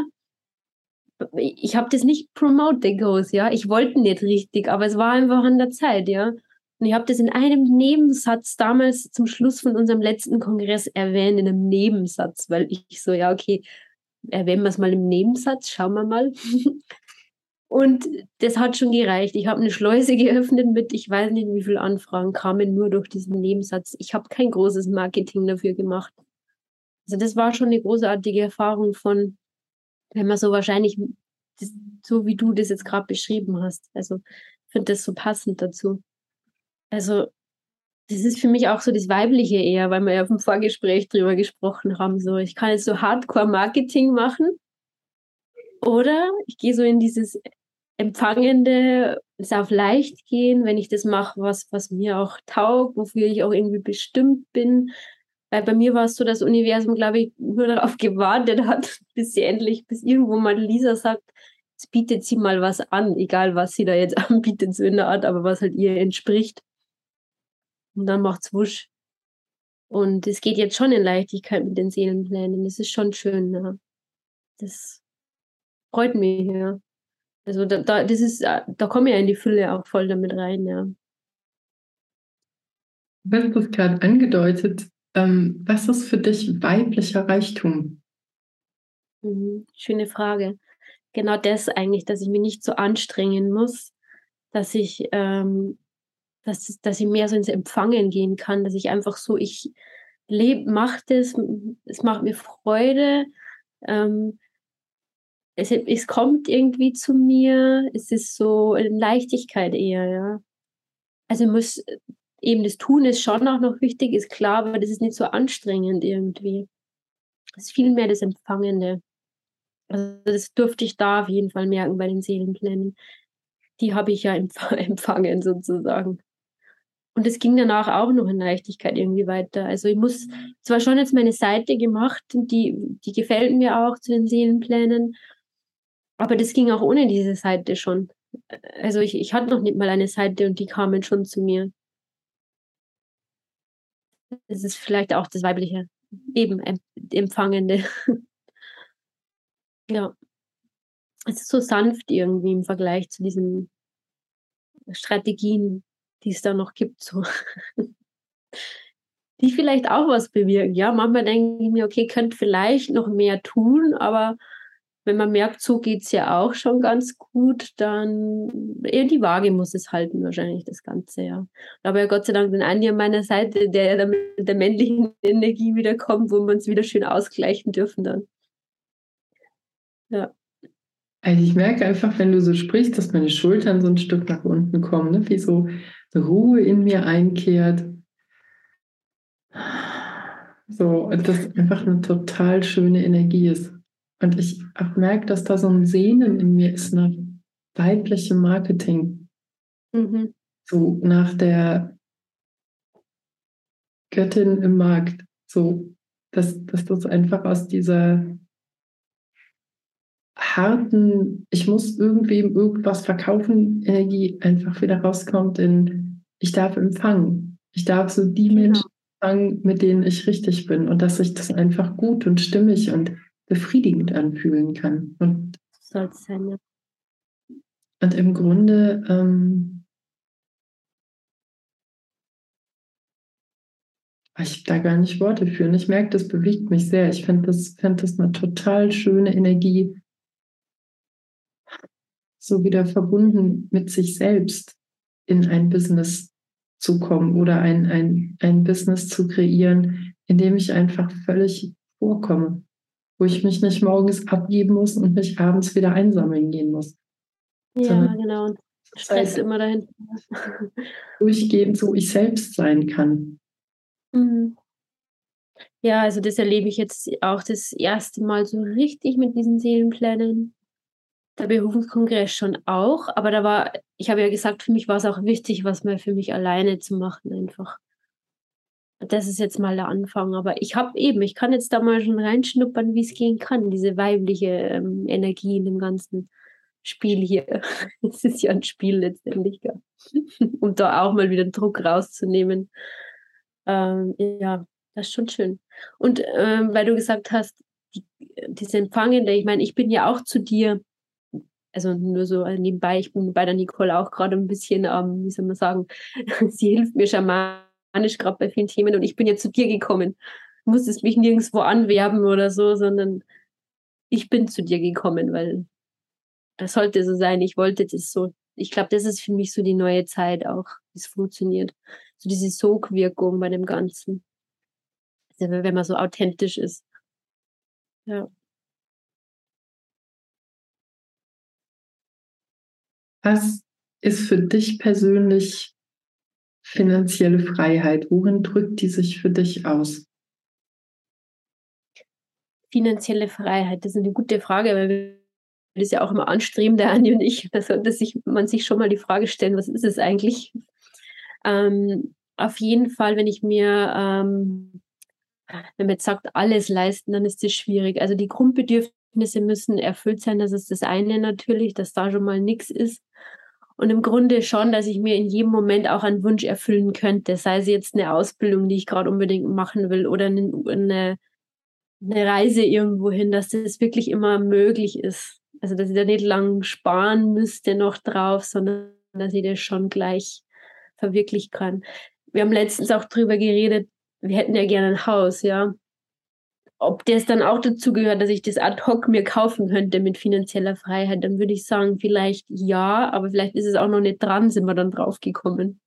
Speaker 2: ich habe das nicht promote, the goals, ja. Ich wollte nicht richtig, aber es war einfach an der Zeit, ja. Und ich habe das in einem Nebensatz damals zum Schluss von unserem letzten Kongress erwähnt, in einem Nebensatz, weil ich so, ja, okay, erwähnen wir es mal im Nebensatz, schauen wir mal. Und das hat schon gereicht. Ich habe eine Schleuse geöffnet mit, ich weiß nicht, wie viele Anfragen kamen nur durch diesen Nebensatz. Ich habe kein großes Marketing dafür gemacht. Also das war schon eine großartige Erfahrung von, wenn man so wahrscheinlich, das, so wie du das jetzt gerade beschrieben hast. Also ich finde das so passend dazu. Also das ist für mich auch so das Weibliche eher, weil wir ja im Vorgespräch drüber gesprochen haben. So, ich kann jetzt so Hardcore-Marketing machen oder ich gehe so in dieses Empfangende, es auf leicht gehen, wenn ich das mache, was, was mir auch taugt, wofür ich auch irgendwie bestimmt bin. Weil bei mir war es so, das Universum, glaube ich, nur darauf gewartet hat, bis sie endlich, bis irgendwo mal Lisa sagt, jetzt bietet sie mal was an, egal was sie da jetzt anbietet, so in der Art, aber was halt ihr entspricht. Und dann macht's wusch. Und es geht jetzt schon in Leichtigkeit mit den Seelenplänen. Das ist schon schön, ja. Das freut mich, ja. Also da, da, das ist, da komme ich ja in die Fülle auch voll damit rein, ja.
Speaker 1: Du hast es gerade angedeutet. Ähm, was ist für dich weiblicher Reichtum?
Speaker 2: Mhm. Schöne Frage. Genau das eigentlich, dass ich mich nicht so anstrengen muss, dass ich, ähm, dass, dass ich mehr so ins Empfangen gehen kann, dass ich einfach so, ich lebe, mache das, es macht mir Freude, ähm, es, es kommt irgendwie zu mir, es ist so eine Leichtigkeit eher, ja. Also muss eben das Tun ist schon auch noch wichtig, ist klar, aber das ist nicht so anstrengend irgendwie. Es ist viel mehr das Empfangende. Also das durfte ich da auf jeden Fall merken bei den Seelenplänen. Die habe ich ja empf empfangen sozusagen. Und es ging danach auch noch in Leichtigkeit irgendwie weiter. Also ich muss zwar schon jetzt meine Seite gemacht, die, die gefällt mir auch zu den Seelenplänen, aber das ging auch ohne diese Seite schon. Also ich, ich hatte noch nicht mal eine Seite und die kamen schon zu mir. Das ist vielleicht auch das Weibliche, eben Empfangende. Ja, es ist so sanft irgendwie im Vergleich zu diesen Strategien, die es da noch gibt, so. Die vielleicht auch was bewirken. Ja, manchmal denke ich mir, okay, könnte vielleicht noch mehr tun, aber wenn man merkt, so geht's ja auch schon ganz gut, dann eher die Waage muss es halten, wahrscheinlich das Ganze, ja. Aber ja Gott sei Dank den Andi an meiner Seite, der ja dann mit der männlichen Energie wieder kommt, wo wir uns wieder schön ausgleichen dürfen dann. Ja.
Speaker 1: Also ich merke einfach, wenn du so sprichst, dass meine Schultern so ein Stück nach unten kommen, ne? Wie so eine Ruhe in mir einkehrt. So, und das einfach eine total schöne Energie ist. Und ich auch merke, dass da so ein Sehnen in mir ist nach weiblichem Marketing.
Speaker 2: Mhm.
Speaker 1: So nach der Göttin im Markt. So, dass, dass das einfach aus dieser harten, ich muss irgendwem irgendwas verkaufen, Energie einfach wieder rauskommt in, ich darf empfangen. Ich darf so die
Speaker 2: Genau.
Speaker 1: Menschen empfangen, mit denen ich richtig bin und dass sich das einfach gut und stimmig und befriedigend anfühlen kann. Und,
Speaker 2: Soll es sein, ja.
Speaker 1: und im Grunde, ähm, ich habe da gar nicht Worte für. Und ich merke, das bewegt mich sehr. Ich finde das, find das eine total schöne Energie, so wieder verbunden mit sich selbst in ein Business zu kommen oder ein, ein, ein Business zu kreieren, in dem ich einfach völlig vorkomme, wo ich mich nicht morgens abgeben muss und mich abends wieder einsammeln gehen muss,
Speaker 2: Ja,
Speaker 1: sondern
Speaker 2: genau. Und
Speaker 1: zur
Speaker 2: Stress
Speaker 1: Zeit
Speaker 2: immer dahin.
Speaker 1: durchgehend so ich selbst sein kann.
Speaker 2: Mhm. Ja, also das erlebe ich jetzt auch das erste Mal so richtig mit diesen Seelenplänen. Der Berufungskongress schon auch, aber da war, ich habe ja gesagt, für mich war es auch wichtig, was mal für mich alleine zu machen einfach. Das ist jetzt mal der Anfang, aber ich habe eben, ich kann jetzt da mal schon reinschnuppern, wie es gehen kann, diese weibliche ähm, Energie in dem ganzen Spiel hier. Es ist ja ein Spiel letztendlich, gell? Um da auch mal wieder Druck rauszunehmen. Ähm, ja, das ist schon schön. Und ähm, weil du gesagt hast, die, diese Empfangende, ich meine, ich bin ja auch zu dir Also nur so nebenbei, ich bin bei der Nicole auch gerade ein bisschen, ähm, wie soll man sagen, sie hilft mir schamanisch gerade bei vielen Themen und ich bin jetzt zu dir gekommen. Du musstest mich nirgendwo anwerben oder so, sondern ich bin zu dir gekommen, weil das sollte so sein. Ich wollte das so. Ich glaube, das ist für mich so die neue Zeit auch, wie es funktioniert. So diese Sogwirkung bei dem Ganzen. Also wenn man so authentisch ist. Ja.
Speaker 1: Was ist für dich persönlich finanzielle Freiheit? Worin drückt die sich für dich aus?
Speaker 2: Finanzielle Freiheit, das ist eine gute Frage, weil wir das ja auch immer anstreben, der Andi und ich. Da sollte sich, man sich schon mal die Frage stellen, was ist es eigentlich? Ähm, auf jeden Fall, wenn ich mir, ähm, wenn man jetzt sagt, alles leisten, dann ist das schwierig. Also die Grundbedürfnisse müssen erfüllt sein, das ist das eine natürlich, dass da schon mal nichts ist. Und im Grunde schon, dass ich mir in jedem Moment auch einen Wunsch erfüllen könnte, sei es jetzt eine Ausbildung, die ich gerade unbedingt machen will oder eine, eine eine Reise irgendwo hin, dass das wirklich immer möglich ist. Also, dass ich da nicht lang sparen müsste noch drauf, sondern dass ich das schon gleich verwirklichen kann. Wir haben letztens auch drüber geredet, wir hätten ja gerne ein Haus, ja. Ob das dann auch dazu gehört, dass ich das ad hoc mir kaufen könnte mit finanzieller Freiheit, dann würde ich sagen, vielleicht ja, aber vielleicht ist es auch noch nicht dran, sind wir dann drauf gekommen.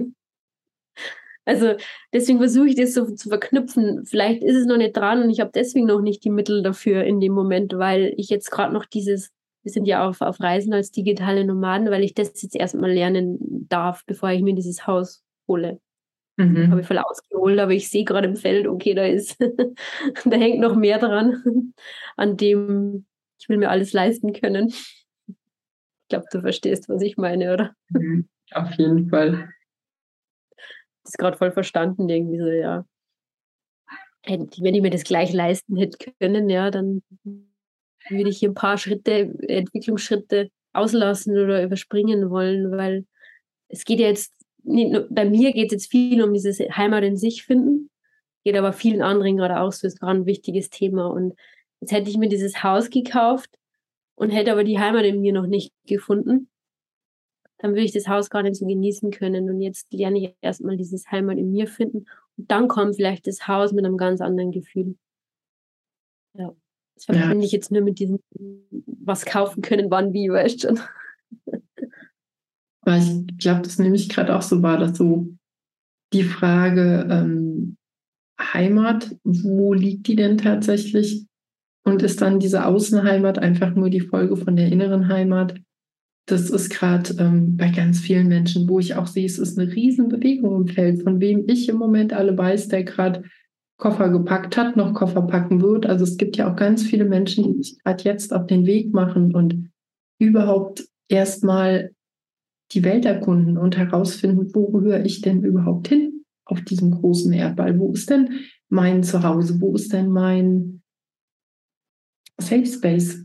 Speaker 2: Also deswegen versuche ich das so zu verknüpfen. Vielleicht ist es noch nicht dran und ich habe deswegen noch nicht die Mittel dafür in dem Moment, weil ich jetzt gerade noch dieses, wir sind ja auf, auf Reisen als digitale Nomaden, weil ich das jetzt erstmal lernen darf, bevor ich mir dieses Haus hole.
Speaker 1: Mhm.
Speaker 2: Habe ich voll ausgeholt, aber ich sehe gerade im Feld, okay, da ist, da hängt noch mehr dran, an dem ich will mir alles leisten können. Ich glaube, du verstehst, was ich meine, oder?
Speaker 1: Mhm. Auf jeden Fall.
Speaker 2: Das ist gerade voll verstanden, irgendwie so, ja. Wenn ich mir das gleich leisten hätte können, ja, dann würde ich hier ein paar Schritte, Entwicklungsschritte auslassen oder überspringen wollen, weil es geht ja jetzt, nicht nur, bei mir geht es jetzt viel um dieses Heimat in sich finden, geht aber vielen anderen gerade auch so, ist gerade ein wichtiges Thema. Und jetzt hätte ich mir dieses Haus gekauft und hätte aber die Heimat in mir noch nicht gefunden, dann würde ich das Haus gar nicht so genießen können. Und jetzt lerne ich erstmal dieses Heimat in mir finden und dann kommt vielleicht das Haus mit einem ganz anderen Gefühl. Ja. Das
Speaker 1: Ja,
Speaker 2: verbinde ich jetzt nur mit diesem, was kaufen können, wann, wie, weißt du schon.
Speaker 1: weil ich glaube, das nehme ich gerade auch so wahr, dass so die Frage ähm, Heimat, wo liegt die denn tatsächlich? Und ist dann diese Außenheimat einfach nur die Folge von der inneren Heimat? Das ist gerade ähm, bei ganz vielen Menschen, wo ich auch sehe, es ist eine Riesenbewegung im Feld, von wem ich im Moment alle weiß, der gerade Koffer gepackt hat, noch Koffer packen wird. Also es gibt ja auch ganz viele Menschen, die sich gerade jetzt auf den Weg machen und überhaupt erstmal die Welt erkunden und herausfinden, wo gehöre ich denn überhaupt hin auf diesem großen Erdball? Wo ist denn mein Zuhause? Wo ist denn mein Safe Space?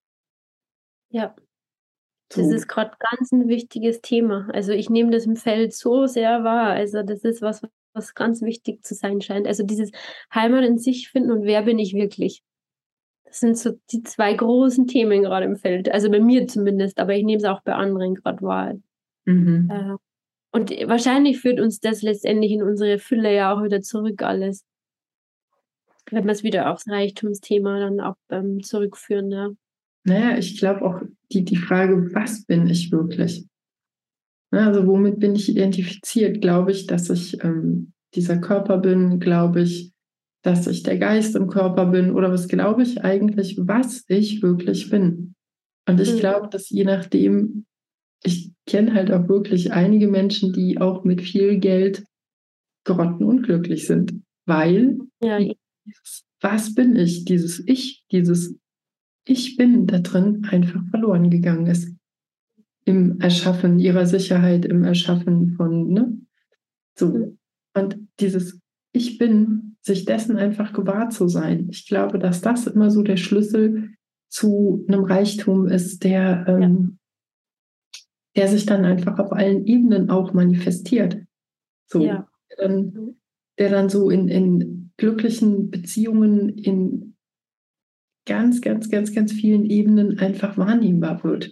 Speaker 2: Ja,
Speaker 1: So.
Speaker 2: das ist gerade ganz ein wichtiges Thema. Also ich nehme das im Feld so sehr wahr. Also das ist was, was ganz wichtig zu sein scheint. Also dieses Heimat in sich finden und wer bin ich wirklich? Das sind so die zwei großen Themen gerade im Feld. Also bei mir zumindest, aber ich nehme es auch bei anderen gerade wahr.
Speaker 1: Mhm.
Speaker 2: Äh, und wahrscheinlich führt uns das letztendlich in unsere Fülle ja auch wieder zurück alles. Wenn wir es wieder aufs Reichtumsthema dann auch ähm, zurückführen, ja.
Speaker 1: Naja, ich glaube auch die, die Frage, was bin ich wirklich? Ja, also womit bin ich identifiziert? Glaube ich, dass ich ähm, dieser Körper bin? Glaube ich, dass ich der Geist im Körper bin? Oder was glaube ich eigentlich, was ich wirklich bin? Und ich
Speaker 2: Mhm.
Speaker 1: glaube, dass je nachdem, ich kenne halt auch wirklich einige Menschen, die auch mit viel Geld grottenunglücklich sind, weil
Speaker 2: Ja,
Speaker 1: dieses, was bin ich, dieses Ich, dieses Ich bin da drin einfach verloren gegangen ist. Im Erschaffen ihrer Sicherheit, im Erschaffen von, ne? So.
Speaker 2: mhm.
Speaker 1: Und dieses Ich bin, sich dessen einfach gewahr zu sein. Ich glaube, dass das immer so der Schlüssel zu einem Reichtum ist, der, ähm, der sich dann einfach auf allen Ebenen auch manifestiert. So.
Speaker 2: Ja.
Speaker 1: Der dann, der dann so in, in glücklichen Beziehungen in ganz, ganz, ganz, ganz vielen Ebenen einfach wahrnehmbar wird.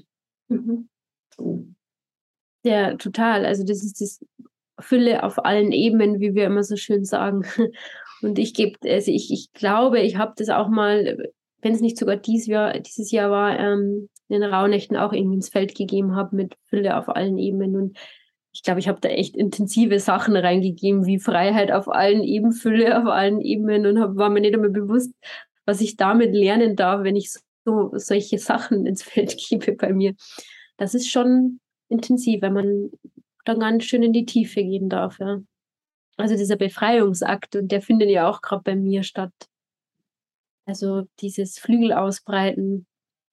Speaker 2: Mhm.
Speaker 1: So.
Speaker 2: Ja, total. Also das ist das Fülle auf allen Ebenen, wie wir immer so schön sagen. Und ich gebe, also ich, ich glaube, ich habe das auch mal, wenn es nicht sogar dieses Jahr, dieses Jahr war, ähm, in den Rauhnächten auch irgendwie ins Feld gegeben habe mit Fülle auf allen Ebenen. Und ich glaube, ich habe da echt intensive Sachen reingegeben, wie Freiheit auf allen Ebenen, Fülle auf allen Ebenen und hab, war mir nicht einmal bewusst, was ich damit lernen darf, wenn ich so solche Sachen ins Feld gebe bei mir. Das ist schon intensiv, wenn man dann ganz schön in die Tiefe gehen darf, ja. Also dieser Befreiungsakt, und der findet ja auch gerade bei mir statt. Also dieses Flügel ausbreiten,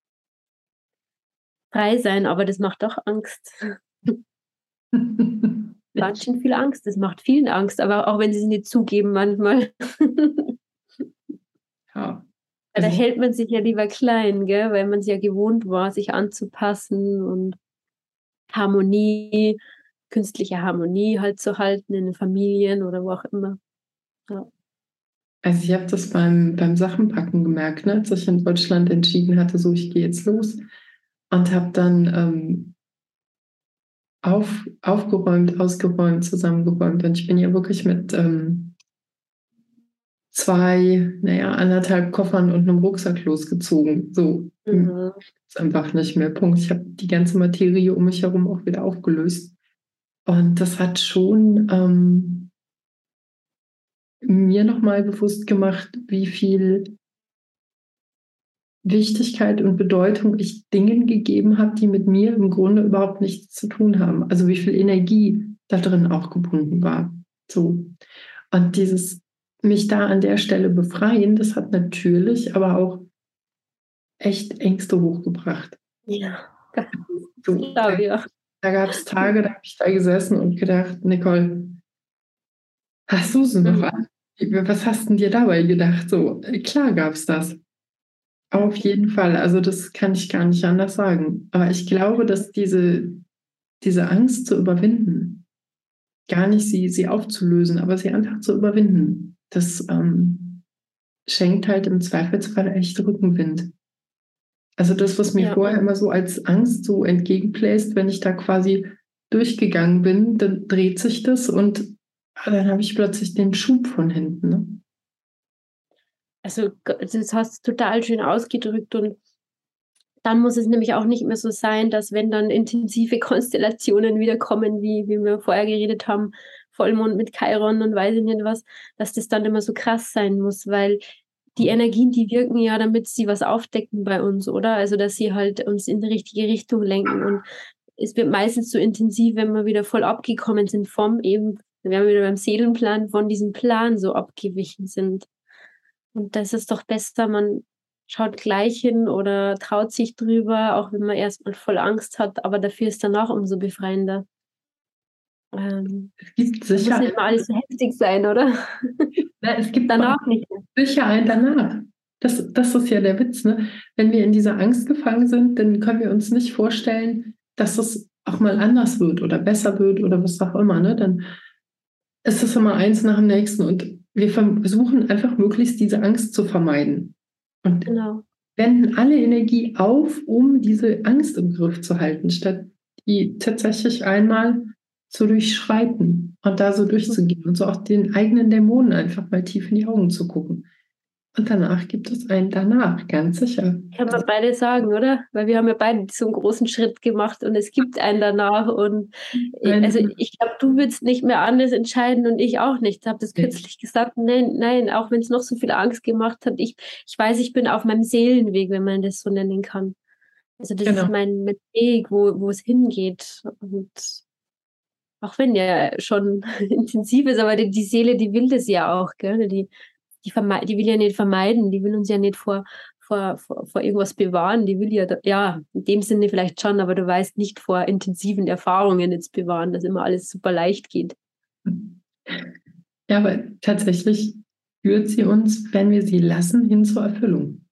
Speaker 2: frei sein, aber das macht doch Angst. Ganz schön viel Angst. Das macht vielen Angst, aber auch wenn sie es nicht zugeben manchmal.
Speaker 1: Ja.
Speaker 2: Da
Speaker 1: Also ich,
Speaker 2: hält man sich ja lieber klein, gell? Weil man es ja gewohnt war, sich anzupassen und Harmonie, künstliche Harmonie halt zu halten in den Familien oder wo auch immer. Ja.
Speaker 1: also ich habe das beim, beim Sachenpacken gemerkt, ne, als ich in Deutschland entschieden hatte, so ich gehe jetzt los und habe dann ähm, auf, aufgeräumt, ausgeräumt, zusammengeräumt. Und ich bin ja wirklich mit ähm, zwei, naja, anderthalb Koffern und einem Rucksack losgezogen. So, hm,
Speaker 2: Mhm.
Speaker 1: ist einfach nicht mehr. Punkt. Ich habe die ganze Materie um mich herum auch wieder aufgelöst. Und das hat schon ähm, mir nochmal bewusst gemacht, wie viel Wichtigkeit und Bedeutung ich Dingen gegeben habe, die mit mir im Grunde überhaupt nichts zu tun haben. Also wie viel Energie da drin auch gebunden war. So. Und dieses mich da an der Stelle befreien, das hat natürlich aber auch echt Ängste hochgebracht.
Speaker 2: Ja,
Speaker 1: So, da,
Speaker 2: glaube ich auch.
Speaker 1: da gab es Tage, da habe ich da gesessen und gedacht, Nicole, hast du sie noch
Speaker 2: Mhm.
Speaker 1: an? Was hast du dir dabei gedacht? So, klar gab es das. Auf jeden Fall. Also das kann ich gar nicht anders sagen. Aber ich glaube, dass diese, diese Angst zu überwinden, gar nicht sie, sie aufzulösen, aber sie einfach zu überwinden, das ähm, schenkt halt im Zweifelsfall echt Rückenwind. Also das, was mir
Speaker 2: Ja.
Speaker 1: vorher immer so als Angst so entgegenbläst, wenn ich da quasi durchgegangen bin, dann dreht sich das und dann habe ich plötzlich den Schub von hinten. Ne?
Speaker 2: Also das hast du total schön ausgedrückt, und dann muss es nämlich auch nicht mehr so sein, dass wenn dann intensive Konstellationen wieder kommen, wie, wie wir vorher geredet haben, Vollmond mit Chiron und weiß ich nicht was, dass das dann immer so krass sein muss, weil die Energien, die wirken ja, damit sie was aufdecken bei uns, oder? Also dass sie halt uns in die richtige Richtung lenken, und es wird meistens so intensiv, wenn wir wieder voll abgekommen sind vom eben, wir haben wieder beim Seelenplan, von diesem Plan so abgewichen sind. Und das ist doch besser, man schaut gleich hin oder traut sich drüber, auch wenn man erstmal voll Angst hat, aber dafür ist danach umso befreiender. Ähm,
Speaker 1: Es gibt
Speaker 2: da muss
Speaker 1: sicher,
Speaker 2: nicht mal alles so heftig sein, oder?
Speaker 1: na, es gibt vor allem
Speaker 2: Danach nicht mehr.
Speaker 1: sicher ein danach. Das, das ist ja der Witz, ne? Wenn wir in dieser Angst gefangen sind, dann können wir uns nicht vorstellen, dass es auch mal anders wird oder besser wird oder was auch immer, ne? Dann ist es immer eins nach dem nächsten und wir versuchen einfach möglichst diese Angst zu vermeiden und
Speaker 2: Genau.
Speaker 1: wenden alle Energie auf, um diese Angst im Griff zu halten, statt die tatsächlich einmal zu durchschreiten und da so durchzugehen und so auch den eigenen Dämonen einfach mal tief in die Augen zu gucken. Und danach gibt es einen danach, ganz sicher.
Speaker 2: Kann man beide sagen, oder? Weil wir haben ja beide so einen großen Schritt gemacht und es gibt einen danach. Und äh, also
Speaker 1: Ein,
Speaker 2: ich glaube, du willst nicht mehr anders entscheiden und ich auch nicht. Ich habe das kürzlich gesagt. Nein, nein, auch wenn es noch so viel Angst gemacht hat. Ich, ich weiß, ich bin auf meinem Seelenweg, wenn man das so nennen kann. Also das ist
Speaker 1: genau.
Speaker 2: mein, mein Weg, wo, wo es hingeht. Und auch wenn der schon intensiv ist, aber die, die Seele, die will das ja auch, gell? Die, die, verme die will ja nicht vermeiden, die will uns ja nicht vor, vor, vor, vor irgendwas bewahren, die will ja, da, ja, in dem Sinne vielleicht schon, aber du weißt nicht vor intensiven Erfahrungen jetzt bewahren, dass immer alles super leicht geht.
Speaker 1: Ja, aber tatsächlich führt sie uns, wenn wir sie lassen, hin zur Erfüllung.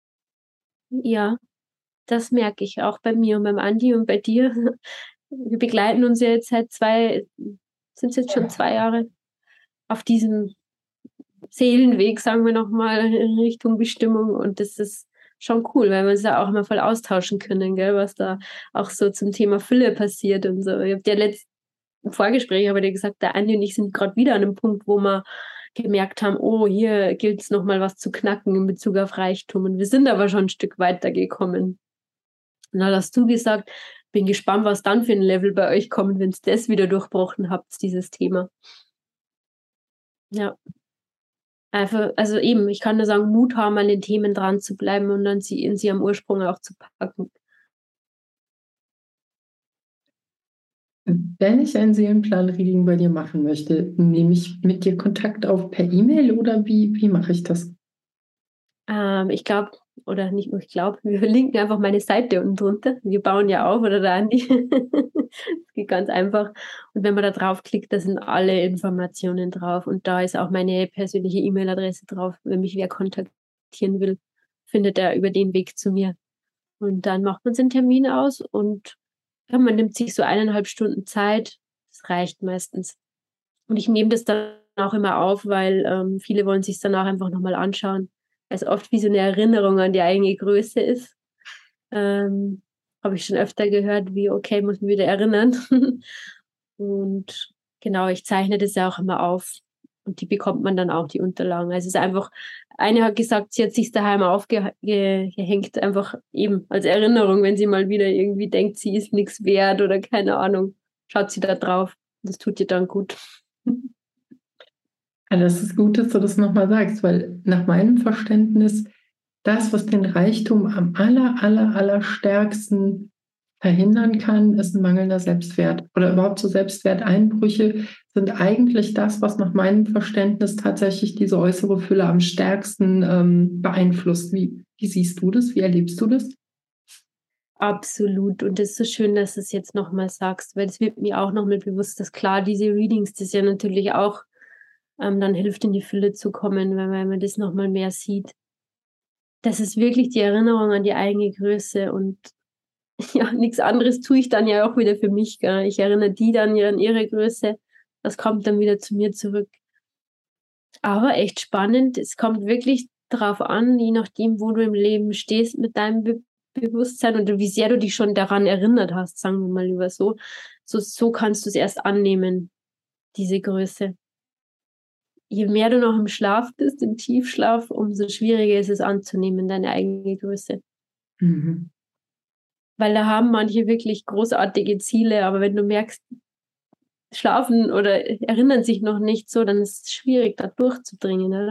Speaker 2: Ja, das merke ich auch bei mir und beim Andi und bei dir. Wir begleiten uns ja jetzt seit zwei, sind es jetzt schon zwei Jahre auf diesem Seelenweg, sagen wir nochmal, in Richtung Bestimmung. Und das ist schon cool, weil wir uns ja auch immer voll austauschen können, gell, was da auch so zum Thema Fülle passiert und so. Ich habe dir letzt im Vorgespräch aber dir gesagt, der Andi und ich sind gerade wieder an einem Punkt, wo wir gemerkt haben, oh, hier gilt es nochmal was zu knacken in Bezug auf Reichtum. Und wir sind aber schon ein Stück weiter gekommen. Und dann hast du gesagt, bin gespannt, was dann für ein Level bei euch kommt, wenn ihr das wieder durchbrochen habt, dieses Thema. Ja. Einfach, also eben, ich kann nur sagen, Mut haben, an den Themen dran zu bleiben und dann sie in sie am Ursprung auch zu packen.
Speaker 1: Wenn ich ein Seelenplan-Reading bei dir machen möchte, nehme ich mit dir Kontakt auf per E-Mail oder wie, wie mache ich das?
Speaker 2: Ähm, ich glaube, oder nicht nur ich glaube, wir verlinken einfach meine Seite unten drunter. Wir bauen ja auf, oder der Andi. Das geht ganz einfach. Und wenn man da draufklickt, da sind alle Informationen drauf. Und da ist auch meine persönliche E-Mail-Adresse drauf. Wenn mich wer kontaktieren will, findet er über den Weg zu mir. Und dann macht man seinen Termin aus und ja, man nimmt sich so eineinhalb Stunden Zeit. Das reicht meistens. Und ich nehme das dann auch immer auf, weil ähm, viele wollen sich danach einfach nochmal anschauen. Weil es oft wie so eine Erinnerung an die eigene Größe ist. Ähm, habe ich schon öfter gehört, wie, okay, muss mich wieder erinnern. Und genau, ich zeichne das ja auch immer auf. Und die bekommt man dann auch, die Unterlagen. Also es ist einfach, eine hat gesagt, sie hat sich daheim aufgehängt, einfach eben als Erinnerung, wenn sie mal wieder irgendwie denkt, sie ist nichts wert oder keine Ahnung, schaut sie da drauf. Das tut ihr dann gut.
Speaker 1: Ja, das ist gut, dass du das nochmal sagst, weil nach meinem Verständnis das, was den Reichtum am aller, aller, aller stärksten verhindern kann, ist ein mangelnder Selbstwert. Oder überhaupt so Selbstwerteinbrüche sind eigentlich das, was nach meinem Verständnis tatsächlich diese äußere Fülle am stärksten ähm, beeinflusst. Wie, wie siehst du das? Wie erlebst du das?
Speaker 2: Absolut. Und es ist so schön, dass du es jetzt nochmal sagst, weil es wird mir auch nochmal bewusst, dass klar, diese Readings, das ja natürlich auch ähm, dann hilft, in die Fülle zu kommen, weil, weil man das nochmal mehr sieht. Das ist wirklich die Erinnerung an die eigene Größe und ja, nichts anderes tue ich dann ja auch wieder für mich. Gell? Ich erinnere die dann an ihre Größe. Das kommt dann wieder zu mir zurück. Aber echt spannend. Es kommt wirklich darauf an, je nachdem, wo du im Leben stehst mit deinem Be Bewusstsein oder wie sehr du dich schon daran erinnert hast, sagen wir mal lieber so. So, so kannst du es erst annehmen, diese Größe. Je mehr du noch im Schlaf bist, im Tiefschlaf, umso schwieriger ist es anzunehmen, deine eigene Größe.
Speaker 1: Mhm.
Speaker 2: Weil da haben manche wirklich großartige Ziele, aber wenn du merkst, schlafen oder erinnern sich noch nicht so, dann ist es schwierig, da durchzudringen. Ne?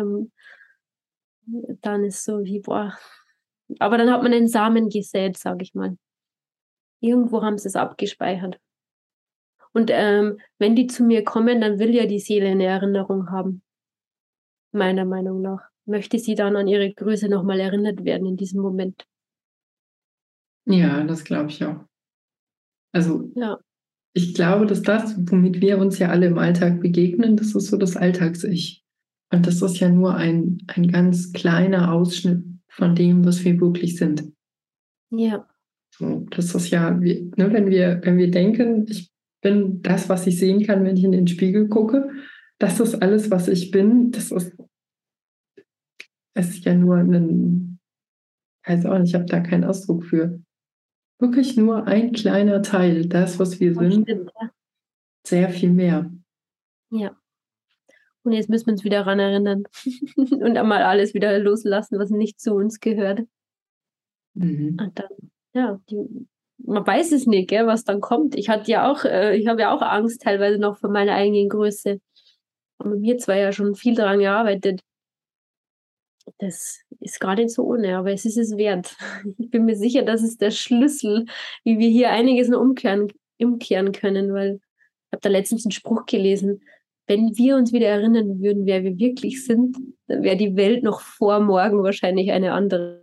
Speaker 2: Dann, dann ist so wie, boah. Aber dann hat man den Samen gesät, sage ich mal. Irgendwo haben sie es abgespeichert. Und ähm, wenn die zu mir kommen, dann will ja die Seele eine Erinnerung haben. Meiner Meinung nach. Möchte sie dann an ihre Größe nochmal erinnert werden in diesem Moment.
Speaker 1: Ja, das glaube ich auch. Also
Speaker 2: ja.
Speaker 1: ich glaube, dass das, womit wir uns ja alle im Alltag begegnen, das ist so das Alltags-Ich. Und das ist ja nur ein, ein ganz kleiner Ausschnitt von dem, was wir wirklich sind.
Speaker 2: Ja.
Speaker 1: So, das ist ja, ne, wenn wir, wenn wir denken, ich bin das, was ich sehen kann, wenn ich in den Spiegel gucke, das ist alles, was ich bin, das ist, ist ja nur ein, weiß auch nicht, ich habe da keinen Ausdruck für. Wirklich nur ein kleiner Teil, das, was wir sind,
Speaker 2: Stimmt, ja.
Speaker 1: sehr viel mehr.
Speaker 2: Ja. Und jetzt müssen wir uns wieder daran erinnern und einmal alles wieder loslassen, was nicht zu uns gehört.
Speaker 1: Mhm.
Speaker 2: Und dann, ja, die, man weiß es nicht, gell, was dann kommt. Ich hatte ja auch, äh, ich habe ja auch Angst teilweise noch vor meiner eigenen Größe. Und wir zwar ja schon viel daran gearbeitet. Das ist gar nicht so ohne, aber es ist es wert. Ich bin mir sicher, das ist der Schlüssel, wie wir hier einiges noch umkehren, umkehren können, weil ich habe da letztens einen Spruch gelesen, wenn wir uns wieder erinnern würden, wer wir wirklich sind, dann wäre die Welt noch vor morgen wahrscheinlich eine andere.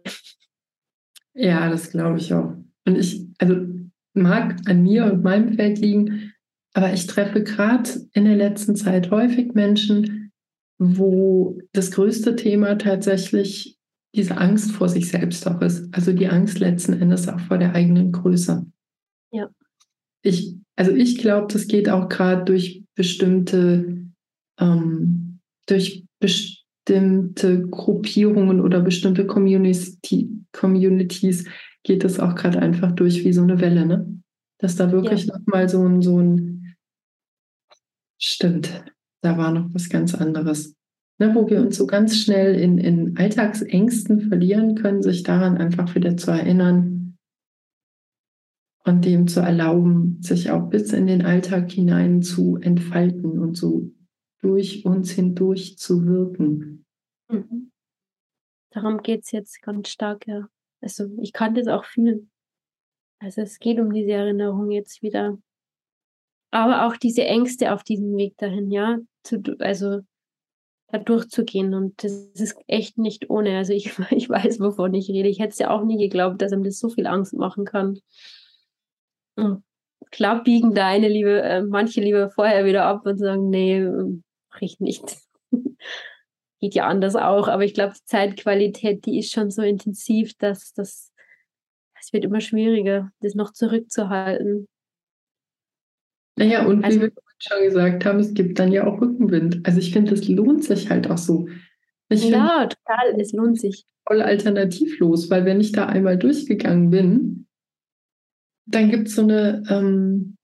Speaker 1: Ja, das glaube ich auch. Und ich, also mag an mir und meinem Feld liegen, aber ich treffe gerade in der letzten Zeit häufig Menschen, wo das größte Thema tatsächlich diese Angst vor sich selbst auch ist. Also die Angst letzten Endes auch vor der eigenen Größe.
Speaker 2: Ja.
Speaker 1: Ich, also ich glaube, das geht auch gerade durch bestimmte, ähm, durch bestimmte Gruppierungen oder bestimmte Communities, Communities geht es auch gerade einfach durch wie so eine Welle, ne? Dass da wirklich
Speaker 2: Ja.
Speaker 1: nochmal so ein, so ein, stimmt, da war noch was ganz anderes. Ne, wo wir uns so ganz schnell in, in Alltagsängsten verlieren können, sich daran einfach wieder zu erinnern und dem zu erlauben, sich auch bis in den Alltag hinein zu entfalten und so durch uns hindurch zu wirken.
Speaker 2: Mhm. Darum geht es jetzt ganz stark, ja. Also ich kann das auch fühlen. Also es geht um diese Erinnerung jetzt wieder. Aber auch diese Ängste auf diesem Weg dahin, ja, zu, also da durchzugehen. Und das ist echt nicht ohne. Also ich, ich weiß, wovon ich rede. Ich hätte es ja auch nie geglaubt, dass einem das so viel Angst machen kann. Und klar biegen da eine Liebe, äh, manche lieber vorher wieder ab und sagen, nee, mache ich nicht. Geht ja anders auch, aber ich glaube, die Zeitqualität, die ist schon so intensiv, dass das, es wird immer schwieriger, das noch zurückzuhalten.
Speaker 1: Naja, und
Speaker 2: Also,
Speaker 1: wie wir schon gesagt haben, es gibt dann ja auch Rückenwind. Also ich finde, das lohnt sich halt auch so. Ich finde
Speaker 2: ja, total, es lohnt sich.
Speaker 1: voll alternativlos, weil wenn ich da einmal durchgegangen bin, dann gibt es so eine ähm,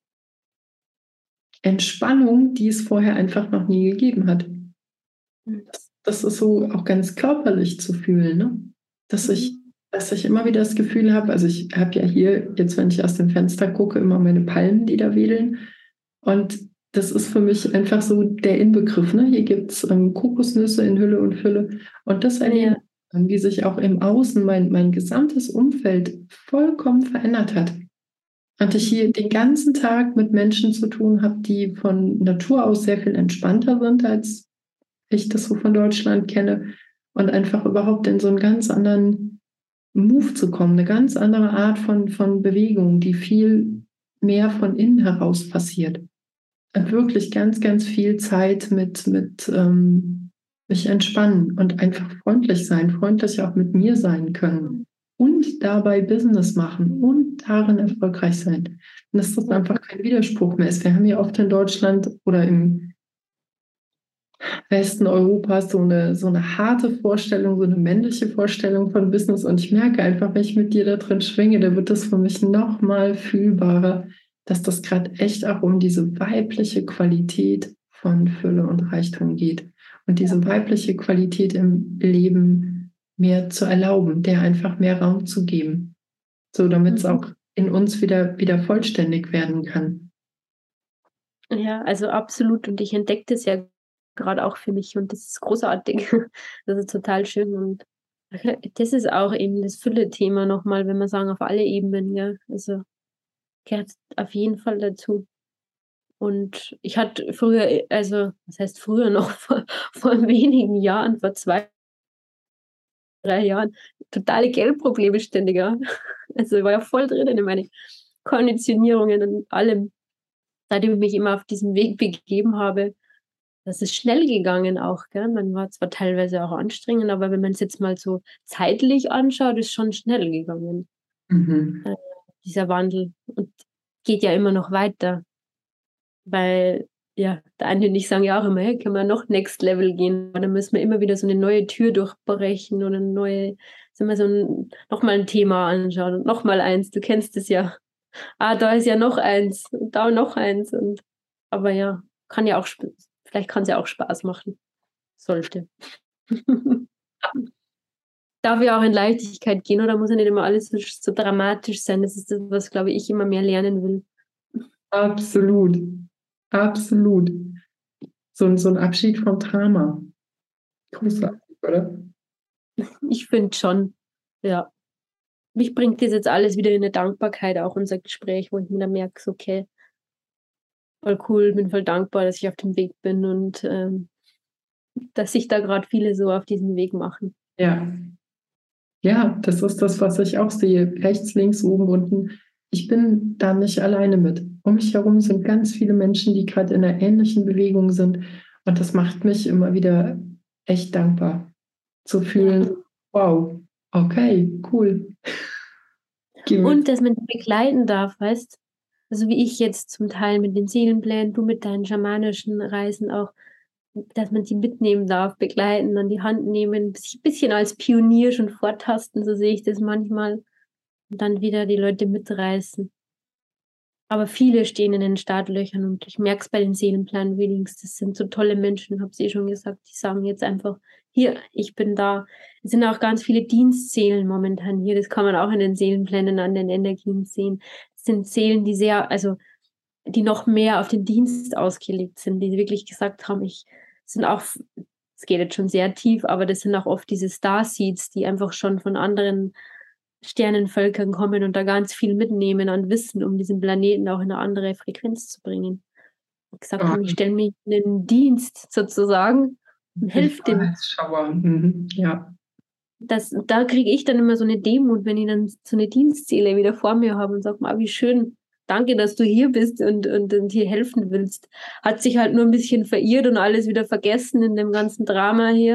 Speaker 1: Entspannung, die es vorher einfach noch nie gegeben hat.
Speaker 2: Mhm.
Speaker 1: Das ist so auch ganz körperlich zu fühlen, ne? Dass ich, dass ich immer wieder das Gefühl habe, also ich habe ja hier, jetzt wenn ich aus dem Fenster gucke, immer meine Palmen, die da wedeln. Und das ist für mich einfach so der Inbegriff. Ne? Hier gibt es ähm, Kokosnüsse in Hülle und Fülle. Und das erlebe
Speaker 2: Ja,
Speaker 1: ich, wie sich auch im Außen mein, mein gesamtes Umfeld vollkommen verändert hat. Und ich hier den ganzen Tag mit Menschen zu tun habe, die von Natur aus sehr viel entspannter sind, als ich das so von Deutschland kenne. Und einfach überhaupt in so einen ganz anderen Move zu kommen, eine ganz andere Art von, von Bewegung, die viel mehr von innen heraus passiert. Und wirklich ganz, ganz viel Zeit mit, mit ähm, mich entspannen und einfach freundlich sein, freundlich auch mit mir sein können und dabei Business machen und darin erfolgreich sein. Und dass das einfach kein Widerspruch mehr ist. Wir haben ja oft in Deutschland oder im Westen Europas so eine, so eine harte Vorstellung, so eine männliche Vorstellung von Business. Und ich merke einfach, wenn ich mit dir da drin schwinge, da wird das für mich noch mal fühlbarer, dass das gerade echt auch um diese weibliche Qualität von Fülle und Reichtum geht. Und diese weibliche Qualität im Leben mehr zu erlauben, der einfach mehr Raum zu geben. So, damit es
Speaker 2: mhm.
Speaker 1: auch in uns wieder, wieder vollständig werden kann.
Speaker 2: Ja, also absolut. Und ich entdecke das ja gerade auch für mich und das ist großartig. Das ist total schön. Und das ist auch eben das Fülle-Thema nochmal, wenn wir sagen, auf alle Ebenen, ja. Also gehört auf jeden Fall dazu. Und ich hatte früher, also was heißt früher noch, vor, vor wenigen Jahren, vor zwei, drei Jahren, totale Geldprobleme ständiger. Also ich war ja voll drinnen in meine Konditionierungen und allem, seitdem ich mich immer auf diesen Weg begeben habe. Das ist schnell gegangen auch, gell? Man war zwar teilweise auch anstrengend, aber wenn man es jetzt mal so zeitlich anschaut, ist schon schnell gegangen,
Speaker 1: Mhm.
Speaker 2: äh, dieser Wandel. Und geht ja immer noch weiter, weil ja, der eine und ich sagen ja auch immer, hey, können wir noch Next Level gehen? Aber dann müssen wir immer wieder so eine neue Tür durchbrechen oder eine neue, sagen wir so ein, noch mal ein Thema anschauen und noch mal eins. Du kennst es ja. Ah, da ist ja noch eins und da noch eins. Und, aber ja, kann ja auch, sp- vielleicht kann es ja auch Spaß machen. Sollte. Darf ja auch in Leichtigkeit gehen oder muss ja nicht immer alles so, so dramatisch sein? Das ist das, was, glaube ich, immer mehr lernen will.
Speaker 1: Absolut. Absolut. So, ein- so ein Abschied vom Drama. Großartig, oder?
Speaker 2: Ich finde schon, ja. Mich bringt das jetzt alles wieder in eine Dankbarkeit, auch unser Gespräch, wo ich mir dann merke, so, okay, voll cool, bin voll dankbar, dass ich auf dem Weg bin und ähm, dass sich da gerade viele so auf diesen Weg machen.
Speaker 1: Ja. Ja, das ist das, was ich auch sehe. Rechts, links, oben, unten. Ich bin da nicht alleine mit. Um mich herum sind ganz viele Menschen, die gerade in einer ähnlichen Bewegung sind. Und das macht mich immer wieder echt dankbar. Zu fühlen,
Speaker 2: Ja.
Speaker 1: wow, okay, cool. Geh mit.
Speaker 2: Und dass man die begleiten darf, weißt, also wie ich jetzt zum Teil mit den Seelenplänen, du mit deinen schamanischen Reisen auch. dass man sie mitnehmen darf, begleiten, an die Hand nehmen, sich ein bisschen als Pionier schon vortasten, so sehe ich das manchmal, und dann wieder die Leute mitreißen. Aber viele stehen in den Startlöchern und ich merke es bei den Seelenplan-Readings, das sind so tolle Menschen, habe es eh schon gesagt, die sagen jetzt einfach, hier, ich bin da. Es sind auch ganz viele Dienstseelen momentan hier, das kann man auch in den Seelenplänen an den Energien sehen. Das sind Seelen, die sehr, also die noch mehr auf den Dienst ausgelegt sind, die wirklich gesagt haben, ich sind auch, es geht jetzt schon sehr tief, aber das sind auch oft diese Starseeds, die einfach schon von anderen Sternenvölkern kommen und da ganz viel mitnehmen an Wissen, um diesen Planeten auch in eine andere Frequenz zu bringen. Und gesagt haben, ich stelle mich in den Dienst sozusagen und helfe dem.
Speaker 1: Schauer. Mhm. Ja.
Speaker 2: Das, da kriege ich dann immer so eine Demut, wenn ich dann so eine Dienstseele wieder vor mir habe und sage, mal, wie schön, danke, dass du hier bist und, und, und hier helfen willst. Hat sich halt nur ein bisschen verirrt und alles wieder vergessen in dem ganzen Drama hier.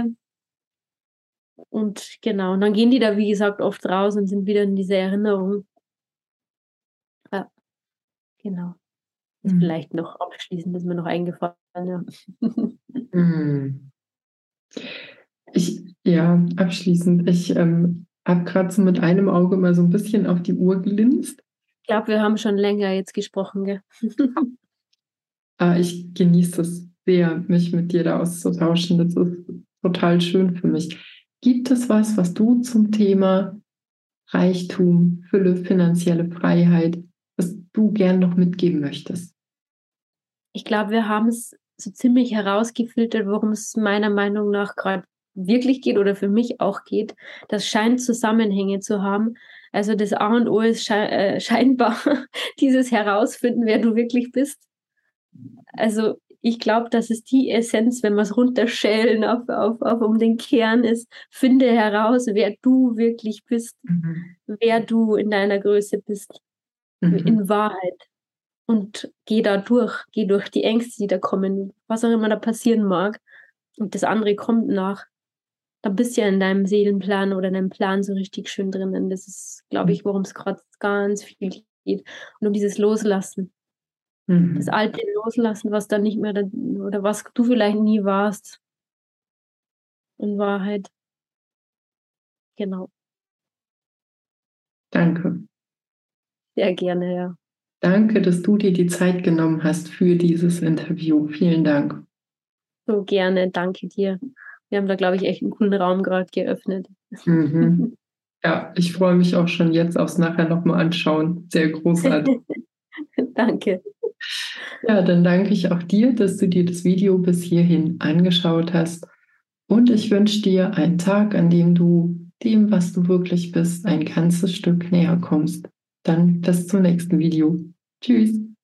Speaker 2: Und genau, und dann gehen die da, wie gesagt, oft raus und sind wieder in dieser Erinnerung. Ja, genau. Das
Speaker 1: Mhm.
Speaker 2: vielleicht noch abschließend, ist mir noch eingefallen, ja.
Speaker 1: Mhm. Ich, ja, abschließend. Ich ähm, habe gerade so mit einem Auge mal so ein bisschen auf die Uhr gelinst.
Speaker 2: Ich glaube, wir haben schon länger jetzt gesprochen, gell?
Speaker 1: Aber ich genieße es sehr, mich mit dir da auszutauschen. Das ist total schön für mich. Gibt es was, was du zum Thema Reichtum, Fülle, finanzielle Freiheit, was du gern noch mitgeben möchtest?
Speaker 2: Ich glaube, wir haben es so ziemlich herausgefiltert, worum es meiner Meinung nach gerade wirklich geht oder für mich auch geht. Das scheint Zusammenhänge zu haben. Also das A und O ist schei äh, scheinbar dieses Herausfinden, wer du wirklich bist. Also ich glaube, das ist die Essenz, wenn wir es runterschälen auf, auf, auf um den Kern ist. Finde heraus, wer du wirklich bist,
Speaker 1: Mhm.
Speaker 2: wer du in deiner Größe bist,
Speaker 1: Mhm.
Speaker 2: in Wahrheit. Und geh da durch, geh durch die Ängste, die da kommen, was auch immer da passieren mag. Und das andere kommt nach. Da bist du ja in deinem Seelenplan oder in deinem Plan so richtig schön drinnen. Das ist, glaube ich, worum es gerade ganz viel geht. Und um dieses Loslassen. Das
Speaker 1: Mhm.
Speaker 2: Alte loslassen, was dann nicht mehr, da, oder was du vielleicht nie warst. In Wahrheit. Genau.
Speaker 1: Danke.
Speaker 2: Sehr gerne, ja.
Speaker 1: Danke, dass du dir die Zeit genommen hast für dieses Interview. Vielen Dank.
Speaker 2: So gerne, danke dir. Wir haben da, glaube ich, echt einen coolen Raum gerade geöffnet.
Speaker 1: Mhm. Ja, ich freue mich auch schon jetzt aufs nachher nochmal anschauen. Sehr großartig.
Speaker 2: Danke.
Speaker 1: Ja, dann danke ich auch dir, dass du dir das Video bis hierhin angeschaut hast. Und ich wünsche dir einen Tag, an dem du dem, was du wirklich bist, ein ganzes Stück näher kommst. Dann bis zum nächsten Video. Tschüss.